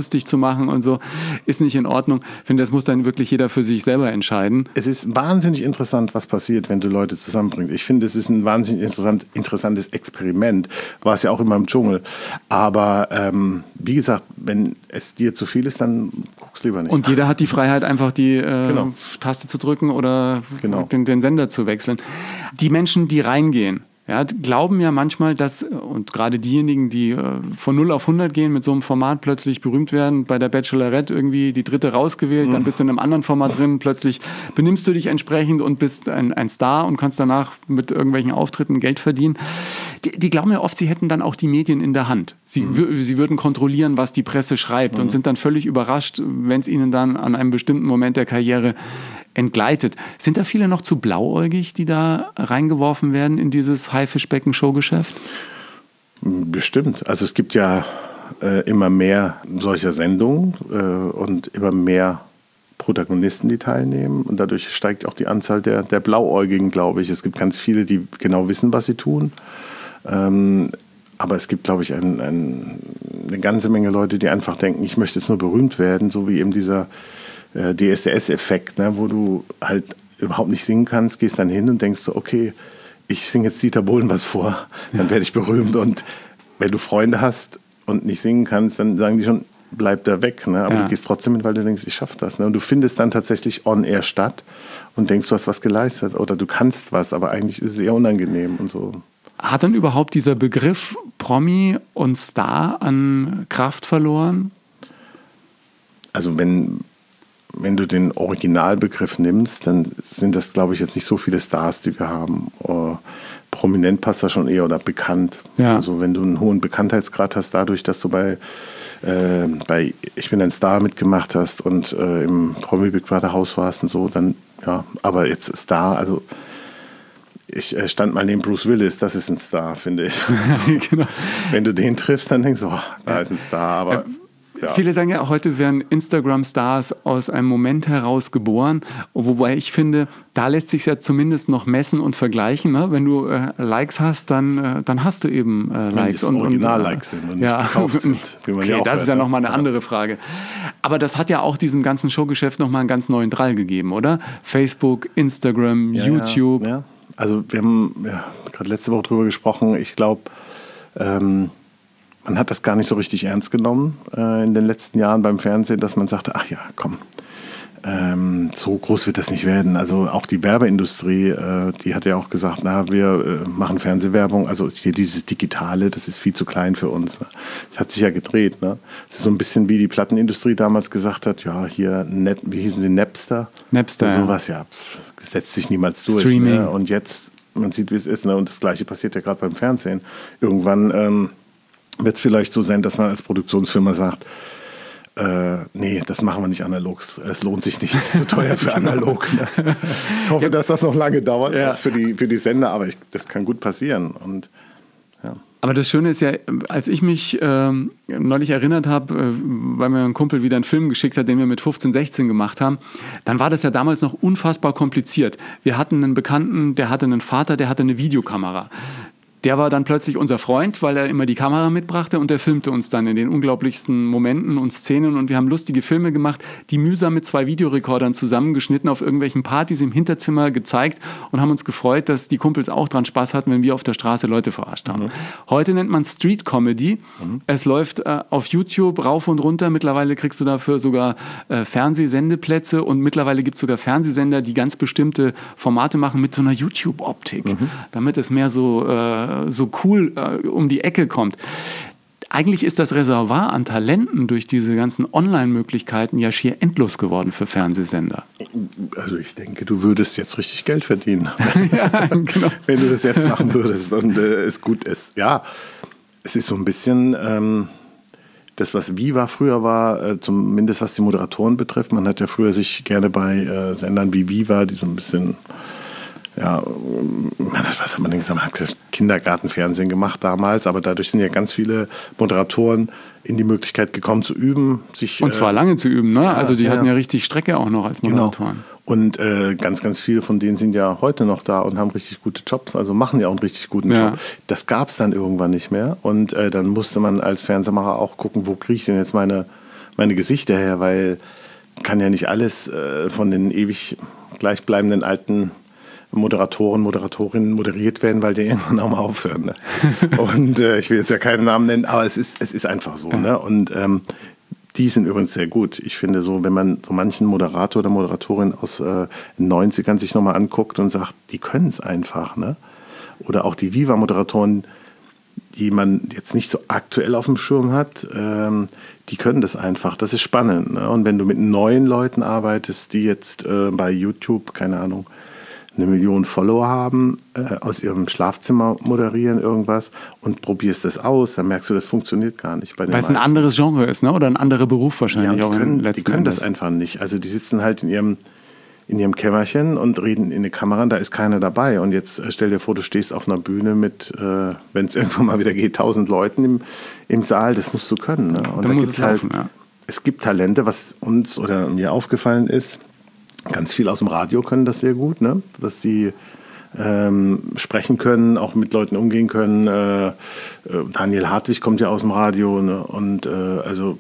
machen und so, ist nicht in Ordnung. Ich finde, das muss dann wirklich jeder für sich selber entscheiden. Es ist wahnsinnig interessant, was passiert, wenn du Leute zusammenbringst. Ich finde, es ist ein wahnsinnig interessant, interessantes Experiment. War es ja auch immer im Dschungel. Aber ähm, wie gesagt, wenn es dir zu viel ist, dann guck's lieber nicht. Und jeder hat die Freiheit, einfach die äh, Genau. Taste zu drücken oder Genau. den, den Sender zu wechseln. Die Menschen, die reingehen, ja, glauben ja manchmal, dass, und gerade diejenigen, die äh, von null auf hundert gehen, mit so einem Format plötzlich berühmt werden, bei der Bachelorette irgendwie die dritte rausgewählt, mhm. dann bist du in einem anderen Format drin, plötzlich benimmst du dich entsprechend und bist ein, ein Star und kannst danach mit irgendwelchen Auftritten Geld verdienen. Die, die glauben ja oft, sie hätten dann auch die Medien in der Hand. Sie, mhm. w- sie würden kontrollieren, was die Presse schreibt mhm. und sind dann völlig überrascht, wenn es ihnen dann an einem bestimmten Moment der Karriere entgleitet. Sind da viele noch zu blauäugig, die da reingeworfen werden in dieses Haifischbecken-Showgeschäft? Bestimmt. Also es gibt ja äh, immer mehr solcher Sendungen äh, und immer mehr Protagonisten, die teilnehmen. Und dadurch steigt auch die Anzahl der, der Blauäugigen, glaube ich. Es gibt ganz viele, die genau wissen, was sie tun. Ähm, aber es gibt, glaube ich, ein, ein, eine ganze Menge Leute, die einfach denken, ich möchte jetzt nur berühmt werden, so wie eben dieser D S D S-Effekt, ne, wo du halt überhaupt nicht singen kannst, gehst dann hin und denkst so, okay, ich singe jetzt Dieter Bohlen was vor, dann werde ich berühmt. Und wenn du Freunde hast und nicht singen kannst, dann sagen die schon, bleib da weg. Ne? Aber ja. du gehst trotzdem hin, weil du denkst, ich schaffe das. Ne? Und du findest dann tatsächlich on-air statt und denkst, du hast was geleistet oder du kannst was, aber eigentlich ist es eher unangenehm und so. Hat dann überhaupt dieser Begriff Promi und Star an Kraft verloren? Also wenn... Wenn du den Originalbegriff nimmst, dann sind das, glaube ich, jetzt nicht so viele Stars, die wir haben. Uh, prominent passt da schon eher oder bekannt. Ja. Also wenn du einen hohen Bekanntheitsgrad hast, dadurch, dass du bei, äh, bei Ich bin ein Star mitgemacht hast und äh, im Promi Big Brother Haus warst und so, dann, ja, aber jetzt Star, also ich äh, stand mal neben Bruce Willis, das ist ein Star, finde ich. Also, genau. Wenn du den triffst, dann denkst du, oh, da ja. ist ein Star, aber... Ja. Ja. Viele sagen ja, heute werden Instagram-Stars aus einem Moment heraus geboren, wobei ich finde, da lässt sich ja zumindest noch messen und vergleichen. Ne? Wenn du äh, Likes hast, dann, äh, dann hast du eben äh, Likes. Wenn es Original-Likes sind und nicht ja. gekauft sind. Wie man okay, ja auch das hört, ist ja nochmal eine ja. andere Frage. Aber das hat ja auch diesem ganzen Showgeschäft nochmal einen ganz neuen Drall gegeben, oder? Facebook, Instagram, ja, YouTube. Ja, ja. Also wir haben ja, gerade letzte Woche drüber gesprochen. Ich glaube, ähm, man hat das gar nicht so richtig ernst genommen äh, in den letzten Jahren beim Fernsehen, dass man sagte, ach ja, komm, ähm, so groß wird das nicht werden. Also auch die Werbeindustrie, äh, die hat ja auch gesagt, na, wir äh, machen Fernsehwerbung, also hier dieses Digitale, das ist viel zu klein für uns. Ne? Das hat sich ja gedreht. Ne? Es ist so ein bisschen wie die Plattenindustrie damals gesagt hat, ja, hier, Net, wie hießen sie, Napster? Napster, ja. Sowas, ja, pff, setzt sich niemals durch. Streaming. Ne? Und jetzt, man sieht, wie es ist. Ne? Und das Gleiche passiert ja gerade beim Fernsehen. Irgendwann... Ähm, wird es vielleicht so sein, dass man als Produktionsfirma sagt, äh, nee, das machen wir nicht analog. Es lohnt sich nicht, es ist zu teuer für analog. Ne? Ich hoffe, ja. dass das noch lange dauert ja. für, die, für die Sender, aber ich, das kann gut passieren. Und, ja. Aber das Schöne ist ja, als ich mich ähm, neulich erinnert habe, äh, weil mir ein Kumpel wieder einen Film geschickt hat, den wir mit fünfzehn, sechzehn gemacht haben, dann war das ja damals noch unfassbar kompliziert. Wir hatten einen Bekannten, der hatte einen Vater, der hatte eine Videokamera. Der war dann plötzlich unser Freund, weil er immer die Kamera mitbrachte und der filmte uns dann in den unglaublichsten Momenten und Szenen und wir haben lustige Filme gemacht, die mühsam mit zwei Videorekordern zusammengeschnitten auf irgendwelchen Partys im Hinterzimmer gezeigt und haben uns gefreut, dass die Kumpels auch dran Spaß hatten, wenn wir auf der Straße Leute verarscht haben. Mhm. Heute nennt man Street Comedy. Mhm. Es läuft äh, auf YouTube rauf und runter. Mittlerweile kriegst du dafür sogar äh, Fernsehsendeplätze und mittlerweile gibt es sogar Fernsehsender, die ganz bestimmte Formate machen mit so einer YouTube-Optik, mhm. damit es mehr so äh, so cool äh, um die Ecke kommt. Eigentlich ist das Reservoir an Talenten durch diese ganzen Online-Möglichkeiten ja schier endlos geworden für Fernsehsender. Also ich denke, du würdest jetzt richtig Geld verdienen, ja, genau. wenn du das jetzt machen würdest und äh, es gut ist. Ja, es ist so ein bisschen ähm, das, was Viva früher war, äh, zumindest was die Moderatoren betrifft. Man hat ja früher sich gerne bei äh, Sendern wie Viva, die so ein bisschen ja, was hat man denn gesagt? Man hat Kindergartenfernsehen gemacht damals, aber dadurch sind ja ganz viele Moderatoren in die Möglichkeit gekommen zu üben. Sich, und zwar äh, lange zu üben, ne? Ja, also die ja. hatten ja richtig Strecke auch noch als Moderatoren. Genau. Und äh, ganz, ganz viele von denen sind ja heute noch da und haben richtig gute Jobs, also machen ja auch einen richtig guten ja. Job. Das gab es dann irgendwann nicht mehr und äh, dann musste man als Fernsehmacher auch gucken, wo kriege ich denn jetzt meine meine Gesichter her, weil kann ja nicht alles äh, von den ewig gleichbleibenden alten Moderatoren, Moderatorinnen moderiert werden, weil die irgendwann auch mal aufhören. Ne? Und äh, ich will jetzt ja keinen Namen nennen, aber es ist, es ist einfach so. Ne? Und ähm, die sind übrigens sehr gut. Ich finde so, wenn man so manchen Moderator oder Moderatorin aus äh, den neunzigern sich nochmal anguckt und sagt, die können es einfach. Ne? Oder auch die Viva-Moderatoren, die man jetzt nicht so aktuell auf dem Schirm hat, ähm, die können das einfach. Das ist spannend. Ne? Und wenn du mit neuen Leuten arbeitest, die jetzt äh, bei YouTube, keine Ahnung, eine Million Follower haben, äh, aus ihrem Schlafzimmer moderieren irgendwas und probierst das aus, dann merkst du, das funktioniert gar nicht. Bei den Weil es ein anderes Genre ist, ne? Oder ein anderer Beruf wahrscheinlich. Ja, auch die können, im letzten die können das Endes. einfach nicht. Also die sitzen halt in ihrem, in ihrem Kämmerchen und reden in eine Kamera, da ist keiner dabei. Und jetzt äh, stell dir vor, du stehst auf einer Bühne mit, äh, wenn es irgendwann mal wieder geht, tausend Leuten im, im Saal, das musst du können. Ne? Und Da da muss gibt's es laufen, halt, ja. Es gibt Talente, was uns oder mir aufgefallen ist, ganz viel aus dem Radio können das sehr gut, ne? Dass sie ähm, sprechen können, auch mit Leuten umgehen können. Äh, äh, Daniel Hartwig kommt ja aus dem Radio, ne? Und äh, also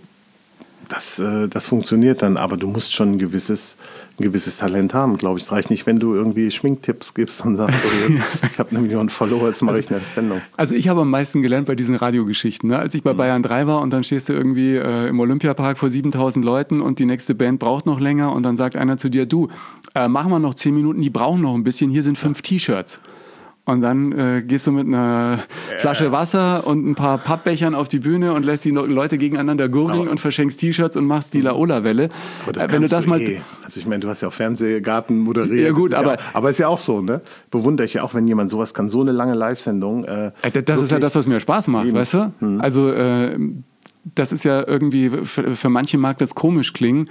das, äh, das funktioniert dann, aber du musst schon ein gewisses, ein gewisses Talent haben, glaube ich. Es reicht nicht, wenn du irgendwie Schminktipps gibst und sagst, oh, jetzt, ich habe eine Million Follower, jetzt mache ich eine Sendung. Also ich habe am meisten gelernt bei diesen Radiogeschichten. Ne? Als ich bei Bayern drei war und dann stehst du irgendwie äh, im Olympiapark vor siebentausend Leuten und die nächste Band braucht noch länger und dann sagt einer zu dir, du, äh, machen wir noch zehn Minuten, die brauchen noch ein bisschen, hier sind fünf T-Shirts. Und dann äh, gehst du mit einer Flasche Wasser und ein paar Pappbechern auf die Bühne und lässt die Leute gegeneinander gurgeln Aber- und verschenkst T-Shirts und machst die Laola-Welle. Aber das Äh, Wenn du kannst das mal... eh. Also ich meine, du hast ja auch Fernsehgarten moderiert. Ja, gut, Das ist aber- Ja, aber ist ja auch so, ne? Bewundere ich ja auch, wenn jemand sowas kann, so eine lange Live-Sendung. Äh, Äh, Das ist ja wirklich- das, was mir Spaß macht, Eben. weißt du? Also äh, das ist ja irgendwie, für, für manche mag das komisch klingen,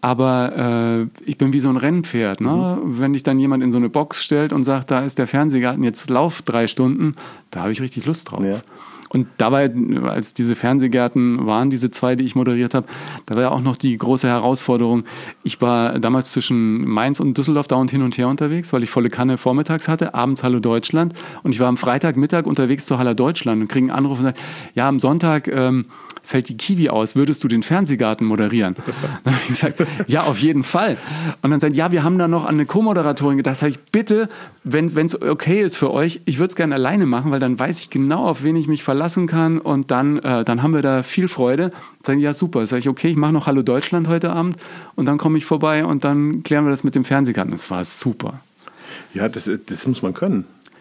aber äh, ich bin wie so ein Rennpferd. Ne? Mhm. Wenn dich dann jemand in so eine Box stellt und sagt, da ist der Fernsehgarten, jetzt lauf drei Stunden, da habe ich richtig Lust drauf. Ja. Und dabei, als diese Fernsehgärten waren, diese zwei, die ich moderiert habe, da war ja auch noch die große Herausforderung. Ich war damals zwischen Mainz und Düsseldorf dauernd hin und her unterwegs, weil ich volle Kanne vormittags hatte, abends Hallo Deutschland. Und ich war am Freitagmittag unterwegs zur Hallo Deutschland und kriege einen Anruf und sage, ja, am Sonntag ähm, fällt die Kiwi aus, würdest du den Fernsehgarten moderieren? Dann habe ich gesagt, ja, auf jeden Fall. Und dann sagt, ja, wir haben da noch an eine Co-Moderatorin gedacht. Sag ich, bitte, wenn es okay ist für euch, ich würde es gerne alleine machen, weil dann weiß ich genau, auf wen ich mich verlassen kann und dann, äh, dann haben wir da viel Freude. Sagen, ja, super. Sag ich, okay, ich mache noch Hallo Deutschland heute Abend und dann komme ich vorbei und dann klären wir das mit dem Fernsehgarten. Das war super. Ja, das, das muss man können.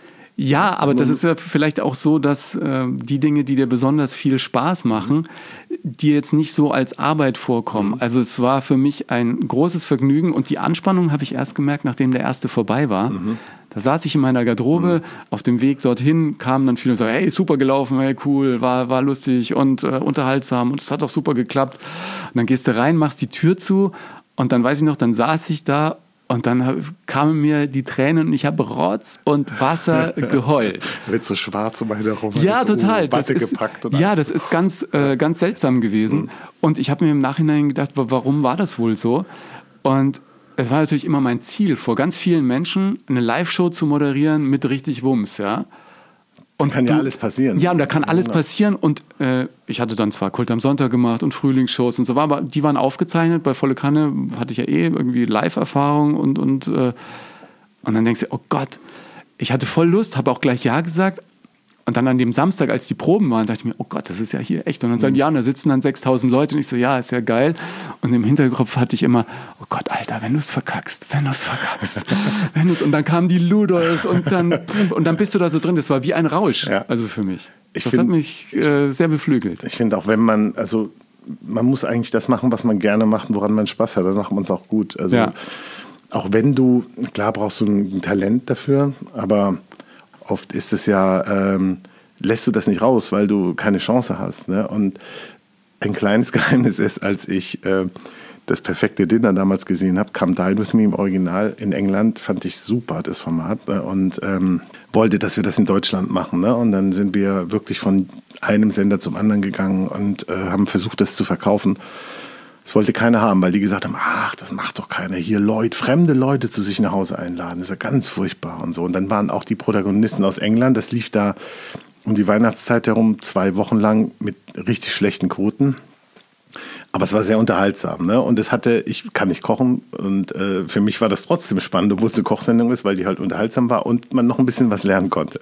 Ja, aber das ist ja vielleicht auch so, dass äh, die Dinge, die dir besonders viel Spaß machen, dir jetzt nicht so als Arbeit vorkommen. Also es war für mich ein großes Vergnügen und die Anspannung habe ich erst gemerkt, nachdem der erste vorbei war. Mhm. Da saß ich in meiner Garderobe, mhm. auf dem Weg dorthin kamen dann viele und sagten, hey, super gelaufen, hey, cool, war, war lustig und äh, unterhaltsam und es hat auch super geklappt. Und dann gehst du rein, machst die Tür zu und dann weiß ich noch, dann saß ich da und dann kamen mir die Tränen und ich habe Rotz und Wasser geheult. Wird so schwarz um eine herum. Ja, so total. Das Watte ist, gepackt und ja, alles. das ist ganz, äh, ganz seltsam gewesen. Mhm. Und ich habe mir im Nachhinein gedacht, warum war das wohl so? Und es war natürlich immer mein Ziel, vor ganz vielen Menschen eine Live-Show zu moderieren mit richtig Wumms, ja. Und kann du, ja alles passieren. Ja, und da kann alles passieren. Und äh, ich hatte dann zwar Kult am Sonntag gemacht und Frühlingsshows und so, aber die waren aufgezeichnet. Bei Volle Kanne hatte ich ja eh irgendwie Live-Erfahrung und, und, äh, und dann denkst du, oh Gott, ich hatte voll Lust, habe auch gleich Ja gesagt. Und dann an dem Samstag, als die Proben waren, dachte ich mir, oh Gott, das ist ja hier echt. Und dann sagen die, ja, und da sitzen dann sechstausend Leute. Und ich so, ja, ist ja geil. Und im Hinterkopf hatte ich immer, oh Gott, Alter, wenn du es verkackst, wenn du es verkackst. wenn du's, und dann kamen die Ludolfs und dann, und dann bist du da so drin. Das war wie ein Rausch, ja. Also für mich. Ich das find, hat mich äh, sehr beflügelt. Ich finde auch, wenn man, also man muss eigentlich das machen, was man gerne macht, woran man Spaß hat. Dann macht man es auch gut. Also ja. Auch wenn du, klar brauchst du ein Talent dafür, aber oft ist es ja, ähm, lässt du das nicht raus, weil du keine Chance hast. Ne? Und ein kleines Geheimnis ist, als ich äh, das perfekte Dinner damals gesehen habe, Come Dine With Me im Original in England, fand ich super, das Format. Ne? Und ähm, wollte, dass wir das in Deutschland machen. Ne? Und dann sind wir wirklich von einem Sender zum anderen gegangen und äh, haben versucht, das zu verkaufen. Das wollte keiner haben, weil die gesagt haben, ach, das macht doch keiner hier, Leute, fremde Leute zu sich nach Hause einladen, das ist ja ganz furchtbar und so. Und dann waren auch die Protagonisten aus England, das lief da um die Weihnachtszeit herum, zwei Wochen lang mit richtig schlechten Quoten. Aber es war sehr unterhaltsam, ne? Und es hatte, ich kann nicht kochen und äh, für mich war das trotzdem spannend, obwohl es eine Kochsendung ist, weil die halt unterhaltsam war und man noch ein bisschen was lernen konnte.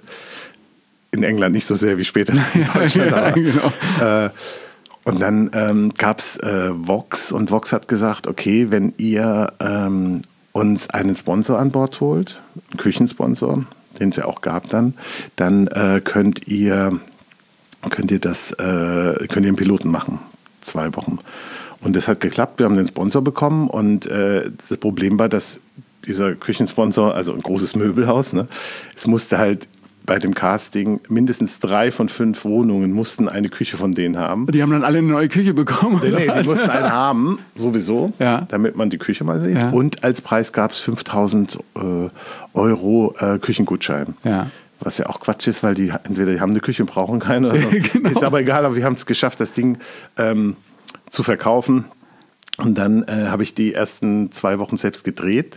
In England nicht so sehr wie später in Deutschland. Ja, aber, genau. äh, und dann ähm, gab es äh, Vox und Vox hat gesagt, okay, wenn ihr ähm, uns einen Sponsor an Bord holt, einen Küchensponsor, den es ja auch gab dann, dann äh, könnt ihr könnt ihr das äh, könnt ihr einen Piloten machen, zwei Wochen. Und das hat geklappt. Wir haben den Sponsor bekommen und äh, das Problem war, dass dieser Küchensponsor, also ein großes Möbelhaus, ne, es musste halt bei dem Casting mindestens drei von fünf Wohnungen mussten eine Küche von denen haben. Die haben dann alle eine neue Küche bekommen? Nee, nee, die mussten eine haben, sowieso, ja. damit man die Küche mal sieht. Ja. Und als Preis gab es fünftausend äh, Euro äh, Küchengutschein. Ja. Was ja auch Quatsch ist, weil die entweder die haben eine Küche und brauchen keine. Oder so. Genau. Ist aber egal, aber wir haben es geschafft, das Ding ähm, zu verkaufen. Und dann äh, habe ich die ersten zwei Wochen selbst gedreht.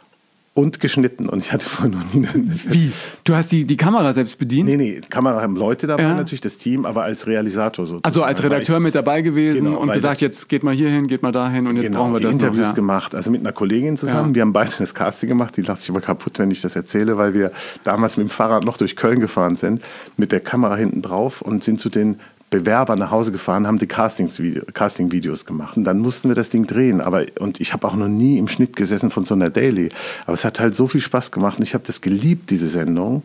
Und geschnitten. Und ich hatte vorher noch nie eine... Wie? Du hast die, die Kamera selbst bedient? Nee, nee, Kamera haben Leute dabei, ja. natürlich das Team, aber als Realisator so. Also als Redakteur mit dabei gewesen genau, und gesagt, jetzt geht mal hier hin, geht mal dahin und jetzt genau, brauchen wir die das Interviews noch. Ja. gemacht, also mit einer Kollegin zusammen. Ja. Wir haben beide das Casting gemacht. Die lacht sich aber kaputt, wenn ich das erzähle, weil wir damals mit dem Fahrrad noch durch Köln gefahren sind, mit der Kamera hinten drauf und sind zu den Bewerber nach Hause gefahren, haben die Casting-Videos Casting gemacht und dann mussten wir das Ding drehen. Aber, und ich habe auch noch nie im Schnitt gesessen von so einer Daily. Aber es hat halt so viel Spaß gemacht und ich habe das geliebt, diese Sendung.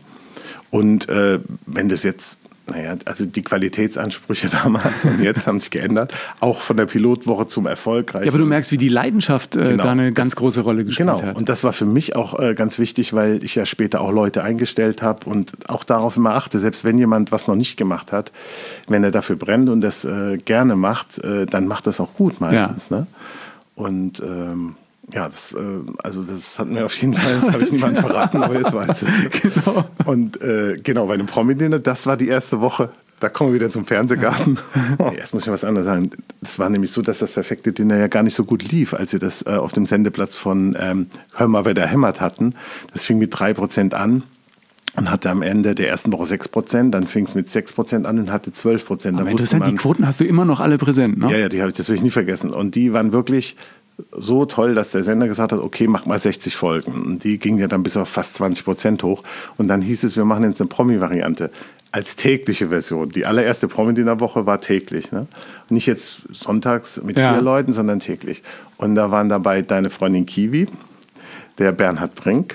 Und äh, wenn das jetzt, naja, also die Qualitätsansprüche damals und jetzt haben sich geändert, auch von der Pilotwoche zum Erfolgreichen. Ja, aber du merkst, wie die Leidenschaft äh, Genau. da eine ganz das, große Rolle gespielt genau. hat. Und das war für mich auch äh, ganz wichtig, weil ich ja später auch Leute eingestellt habe und auch darauf immer achte, selbst wenn jemand was noch nicht gemacht hat, wenn er dafür brennt und das äh, gerne macht, äh, dann macht das auch gut meistens. Ja. Ne? Und ähm, ja, das, äh, also das hat mir auf jeden Fall, das habe ich niemandem verraten, aber jetzt weiß ich. Genau. Und äh, genau, bei dem Promi-Dinner, das war die erste Woche. Da kommen wir wieder zum Fernsehgarten. Erst muss ich was anderes sagen. Es war nämlich so, dass das perfekte Dinner ja gar nicht so gut lief, als wir das äh, auf dem Sendeplatz von ähm, Hör mal, wer da hämmert hatten. Das fing mit drei Prozent an und hatte am Ende der ersten Woche sechs Prozent. Dann fing es mit sechs Prozent an und hatte zwölf Prozent. Aber interessant, die Quoten hast du immer noch alle präsent, ne? Ja, ja, die habe ich, das will ich nie vergessen. Und die waren wirklich so toll, dass der Sender gesagt hat, okay, mach mal sechzig Folgen. Und die gingen ja dann bis auf fast zwanzig Prozent hoch. Und dann hieß es, wir machen jetzt eine Promi-Variante. Als tägliche Version. Die allererste Promi-Dinner-Woche war täglich. Ne? Nicht jetzt sonntags mit ja. vier Leuten, sondern täglich. Und da waren dabei deine Freundin Kiwi, der Bernhard Brink,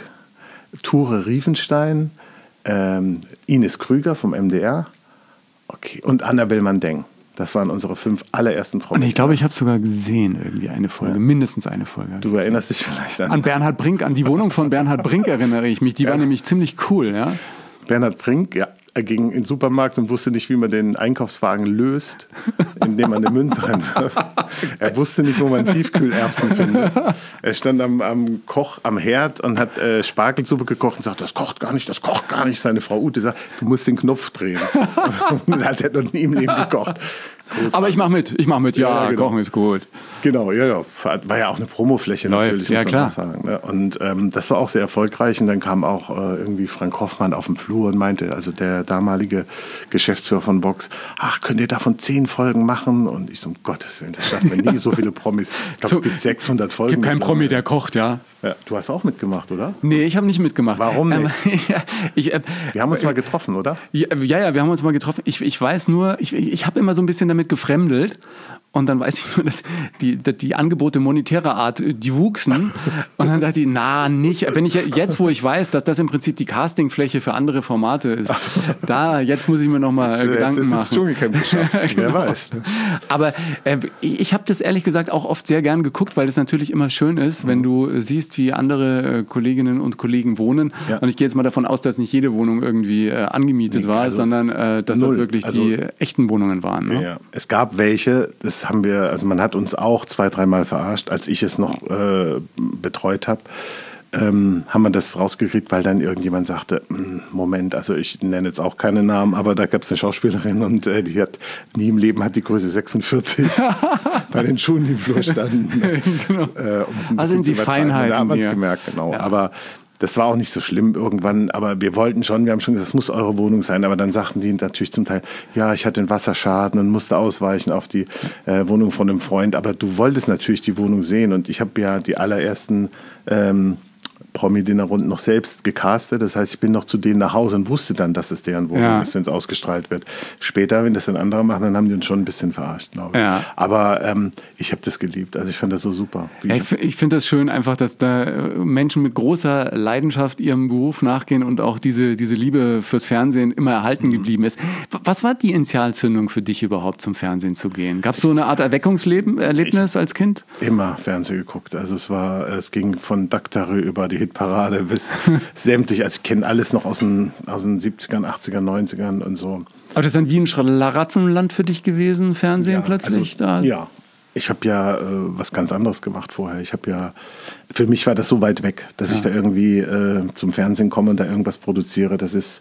Ture Riefenstein, ähm, Ines Krüger vom M D R okay, und Annabel Mandeng. Das waren unsere fünf allerersten Promi. Und ich glaube, ich habe sogar gesehen, irgendwie eine Folge, ja. mindestens eine Folge. Du erinnerst dich vielleicht an... An Bernhard Brink, an die Wohnung von Bernhard Brink erinnere ich mich. Die ja. war nämlich ziemlich cool, ja. Bernhard Brink, ja. Er ging in den Supermarkt und wusste nicht, wie man den Einkaufswagen löst, indem man eine Münze reinwirft. Er wusste nicht, wo man Tiefkühlerbsen findet. Er stand am, am Koch, am Herd und hat äh, Spargelsuppe gekocht und sagt, das kocht gar nicht, das kocht gar nicht. Seine Frau Ute sagt, du musst den Knopf drehen. Als hätte er noch nie im Leben gekocht. Großartig. Aber ich mache mit, ich mache mit. Ja, ja genau. Kochen ist gut. Genau, ja, ja. War ja auch eine Promofläche Läuft. natürlich, ja, muss man klar. mal sagen. Ne? Und ähm, das war auch sehr erfolgreich. Und dann kam auch äh, irgendwie Frank Hoffmann auf den Flur und meinte, also der damalige Geschäftsführer von Vox, ach, könnt ihr davon zehn Folgen machen? Und ich so, um Gottes Willen, das schaffen wir nie, so viele Promis. Ich glaube, so, es gibt sechshundert Folgen. Es gibt keinen Promi, der kocht, ja. Ja, du hast auch mitgemacht, oder? Nee, ich habe nicht mitgemacht. Warum nicht? Ähm, ja, ich, äh, wir haben uns äh, mal getroffen, oder? Ja, ja, wir haben uns mal getroffen. Ich, ich weiß nur, ich, ich habe immer so ein bisschen damit gefremdelt. Und dann weiß ich nur, dass die, die Angebote monetärer Art, die wuchsen. Und dann dachte ich, na, nicht. Wenn ich jetzt, wo ich weiß, dass das im Prinzip die Castingfläche für andere Formate ist, so. da, jetzt muss ich mir noch mal ist, Gedanken jetzt machen. Ist das Dschungelcamp geschafft. Ja, genau. Wer weiß. Aber äh, ich, ich habe das ehrlich gesagt auch oft sehr gern geguckt, weil es natürlich immer schön ist, mhm. wenn du siehst, wie andere äh, Kolleginnen und Kollegen wohnen. Ja. Und ich gehe jetzt mal davon aus, dass nicht jede Wohnung irgendwie äh, angemietet nee, war, also sondern äh, dass null. das wirklich also, die echten Wohnungen waren. Ne? Ja. Es gab welche, das haben wir, also man hat uns auch zwei, dreimal verarscht, als ich es noch äh, betreut habe, ähm, haben wir das rausgekriegt, weil dann irgendjemand sagte, Moment, also ich nenne jetzt auch keine Namen, aber da gab es eine Schauspielerin und äh, die hat nie im Leben hat die Größe sechsundvierzig bei den Schuhen, die im Flur standen. Genau. Äh, um also sind die Feinheiten. Da haben wir es gemerkt, genau. Ja. Aber Das war auch nicht so schlimm irgendwann, aber wir wollten schon, wir haben schon gesagt, das muss eure Wohnung sein, aber dann sagten die natürlich zum Teil, ja, ich hatte einen Wasserschaden und musste ausweichen auf die äh, Wohnung von einem Freund, aber du wolltest natürlich die Wohnung sehen und ich habe ja die allerersten ähm, Promi-Dinner-Runden noch selbst gecastet. Das heißt, ich bin noch zu denen nach Hause und wusste dann, dass es deren Wohnung ja. ist, wenn es ausgestrahlt wird. Später, wenn das dann andere machen, dann haben die uns schon ein bisschen verarscht, glaube ich. Ja. Aber ähm, ich habe das geliebt. Also ich fand das so super. Ja, ich ich finde das schön einfach, dass da Menschen mit großer Leidenschaft ihrem Beruf nachgehen und auch diese, diese Liebe fürs Fernsehen immer erhalten mhm. geblieben ist. Was war die Initialzündung für dich überhaupt, zum Fernsehen zu gehen? Gab es so eine Art Erweckungserlebnis ich als Kind? Immer Fernsehen geguckt. Also es war, es ging von Daktarö über die Hitparade bis sämtlich. Also ich kenne alles noch aus den, aus den siebzigern, achtzigern, neunzigern und so. Aber das ist dann wie ein Schlaraffenland für dich gewesen, Fernsehen ja, plötzlich? Also, da? Ja, ich habe ja äh, was ganz anderes gemacht vorher. Ich habe ja, für mich war das so weit weg, dass ja. ich da irgendwie äh, zum Fernsehen komme und da irgendwas produziere. Das ist,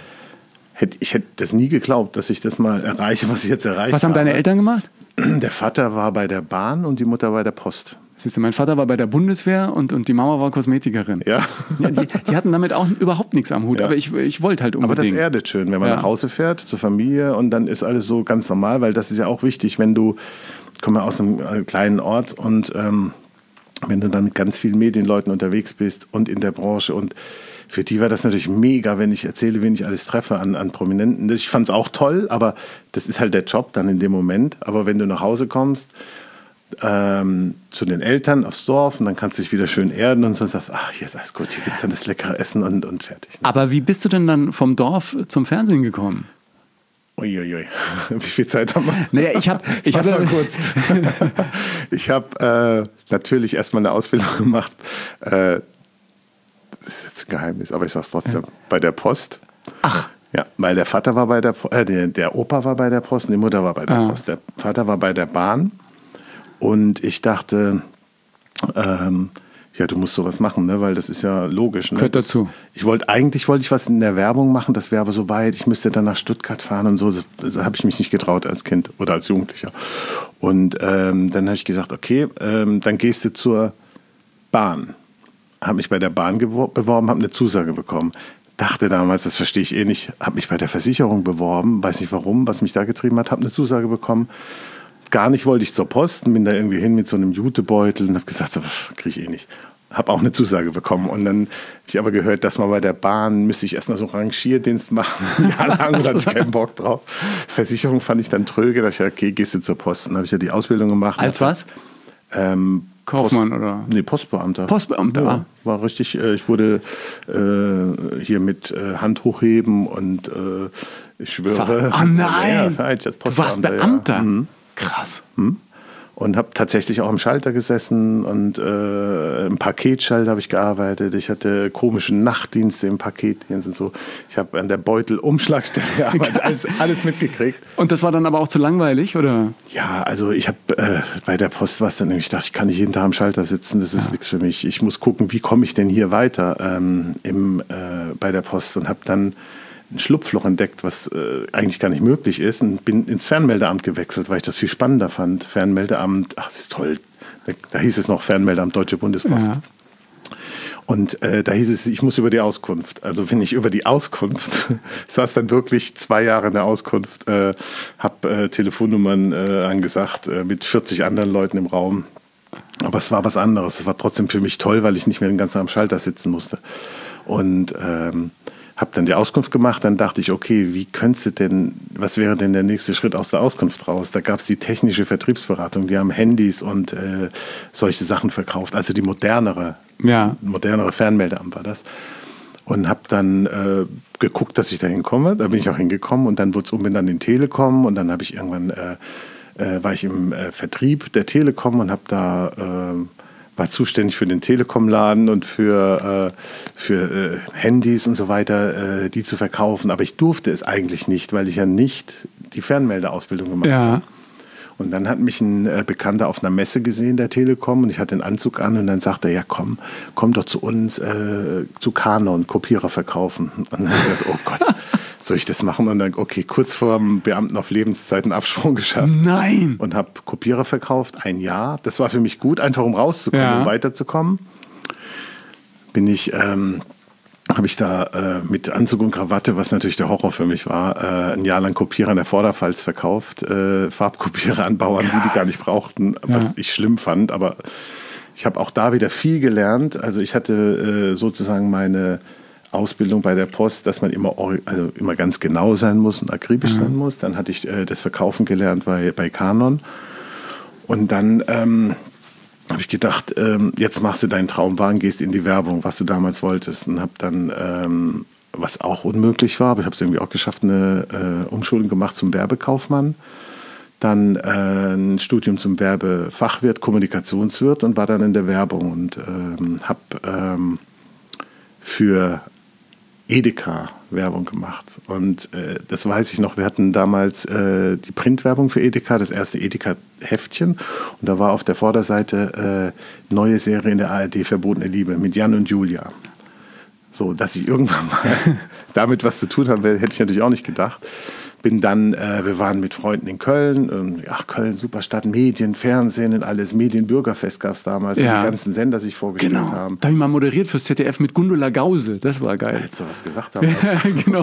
hätt, ich hätte das nie geglaubt, dass ich das mal erreiche, was ich jetzt erreicht habe. Was haben habe. deine Eltern gemacht? Der Vater war bei der Bahn und die Mutter bei der Post. Siehst du, mein Vater war bei der Bundeswehr und, und die Mama war Kosmetikerin. Ja. ja die, die hatten damit auch überhaupt nichts am Hut, ja. aber ich, ich wollte halt unbedingt. Aber das erdet schön, wenn man ja. nach Hause fährt, zur Familie und dann ist alles so ganz normal, weil das ist ja auch wichtig, wenn du, ich komme aus einem kleinen Ort und ähm, wenn du dann mit ganz vielen Medienleuten unterwegs bist und in der Branche und für die war das natürlich mega, wenn ich erzähle, wen ich alles treffe an, an Prominenten. Ich fand es auch toll, aber das ist halt der Job dann in dem Moment. Aber wenn du nach Hause kommst, Ähm, zu den Eltern aufs Dorf und dann kannst du dich wieder schön erden und so und sagst, ach, hier ist alles gut, hier gibt es dann das leckere Essen und, und fertig. Ne? Aber wie bist du denn dann vom Dorf zum Fernsehen gekommen? Uiuiui, wie viel Zeit haben wir? Naja, ich habe... Ich habe mal kurz. ich habe äh, natürlich erstmal eine Ausbildung gemacht, äh, das ist jetzt ein Geheimnis, aber ich sage es trotzdem, ja. bei der Post. Ach. Ja, weil der Vater war bei der Post, äh, der, der Opa war bei der Post und die Mutter war bei der ah. Post. Der Vater war bei der Bahn. Und ich dachte, ähm, ja, du musst sowas machen, ne? Weil das ist ja logisch. Ne? Gehört dazu. Ich wollte, eigentlich wollte ich was in der Werbung machen, das wäre aber so weit, ich müsste dann nach Stuttgart fahren und so. Das, das habe ich mich nicht getraut als Kind oder als Jugendlicher. Und ähm, dann habe ich gesagt, okay, ähm, dann gehst du zur Bahn. Habe mich bei der Bahn gewor- beworben, habe eine Zusage bekommen. Dachte damals, das verstehe ich eh nicht, habe mich bei der Versicherung beworben, weiß nicht warum, was mich da getrieben hat, habe eine Zusage bekommen. Gar nicht wollte ich zur Post, bin da irgendwie hin mit so einem Jutebeutel und habe gesagt, so, kriege ich eh nicht. Habe auch eine Zusage bekommen. Und dann habe ich aber gehört, dass man bei der Bahn müsste ich erstmal so Rangierdienst machen. Ja, lange hatte ich keinen Bock drauf. Versicherung fand ich dann tröge. Da dachte ich, okay, gehst du zur Post. Dann habe ich ja die Ausbildung gemacht. Als was? Ähm, Kaufmann Post, oder? Nee, Postbeamter. Postbeamter, ja, war richtig. Äh, ich wurde äh, hier mit äh, Hand hochheben und äh, ich schwöre. Ah, nein! Ja, als du warst Beamter? Ja. Mhm. Krass. Mhm. Und habe tatsächlich auch im Schalter gesessen und äh, im Paketschalter habe ich gearbeitet. Ich hatte komische Nachtdienste im Paketdienst und so. Ich habe an der Beutelumschlagstelle gearbeitet, alles, alles mitgekriegt. Und das war dann aber auch zu langweilig, oder? Ja, also ich habe äh, bei der Post was dann, ich dachte, ich kann nicht jeden Tag am Schalter sitzen, das ist ja. nichts für mich. Ich muss gucken, wie komme ich denn hier weiter ähm, im, äh, bei der Post und habe dann ein Schlupfloch entdeckt, was äh, eigentlich gar nicht möglich ist, und bin ins Fernmeldeamt gewechselt, weil ich das viel spannender fand. Fernmeldeamt, ach, das ist toll. Da, da hieß es noch Fernmeldeamt Deutsche Bundespost. Ja. Und äh, da hieß es, ich muss über die Auskunft. Also wenn ich über die Auskunft, saß dann wirklich zwei Jahre in der Auskunft, äh, habe äh, Telefonnummern äh, angesagt äh, mit vierzig anderen Leuten im Raum. Aber es war was anderes. Es war trotzdem für mich toll, weil ich nicht mehr den ganzen Tag am Schalter sitzen musste. Und ähm, habe dann die Auskunft gemacht, dann dachte ich, okay, wie könntest du denn, was wäre denn der nächste Schritt aus der Auskunft raus? Da gab es die technische Vertriebsberatung, die haben Handys und äh, solche Sachen verkauft, also die modernere, ja. modernere Fernmeldeamt war das. Und habe dann äh, geguckt, dass ich da hinkomme, da bin ich auch hingekommen und dann wurde es umbenannt in Telekom und dann habe ich irgendwann, äh, äh, war ich im äh, Vertrieb der Telekom und habe da... Äh, war zuständig für den Telekom-Laden und für, äh, für äh, Handys und so weiter, äh, die zu verkaufen. Aber ich durfte es eigentlich nicht, weil ich ja nicht die Fernmeldeausbildung gemacht ja. habe. Und dann hat mich ein äh, Bekannter auf einer Messe gesehen, der Telekom, und ich hatte den Anzug an und dann sagte er, ja komm, komm doch zu uns, äh, zu Canon, Kopierer verkaufen. Und dann habe ich gedacht, oh Gott, soll ich das machen? Und dann, okay, kurz vor dem Beamten auf Lebenszeit einen Absprung geschafft. Nein! Und habe Kopierer verkauft, ein Jahr. Das war für mich gut, einfach um rauszukommen, ja. um weiterzukommen. bin ich... Ähm, habe ich da äh, mit Anzug und Krawatte, was natürlich der Horror für mich war, äh, ein Jahr lang Kopierer an der Vorderpfalz verkauft, äh, Farbkopierer an Bauern, die die gar nicht brauchten, was ja. ich schlimm fand, aber ich habe auch da wieder viel gelernt. Also ich hatte äh, sozusagen meine Ausbildung bei der Post, dass man immer, also immer ganz genau sein muss und akribisch mhm. sein muss. Dann hatte ich äh, das Verkaufen gelernt bei, bei Canon und dann... Ähm, habe ich gedacht, ähm, jetzt machst du deinen Traum wahr und gehst in die Werbung, was du damals wolltest. Und habe dann, ähm, was auch unmöglich war, aber ich habe es irgendwie auch geschafft, eine äh, Umschulung gemacht zum Werbekaufmann. Dann äh, ein Studium zum Werbefachwirt, Kommunikationswirt und war dann in der Werbung und ähm, habe ähm, für Edeka Werbung gemacht. Und äh, das weiß ich noch, wir hatten damals äh, die Printwerbung für Edeka, das erste Edeka-Heftchen. Und da war auf der Vorderseite äh, neue Serie in der A R D, Verbotene Liebe, mit Jan und Julia. So, dass ich irgendwann mal damit was zu tun habe, hätte ich natürlich auch nicht gedacht. Bin dann, äh, wir waren mit Freunden in Köln, und, ach Köln, super Stadt, Medien, Fernsehen und alles, Medienbürgerfest gab es damals, ja. die ganzen Sender sich vorgestellt genau. haben. Da habe ich mal moderiert fürs Z D F mit Gundula Gause, das war geil. Hättest du was gesagt haben. Ja, genau.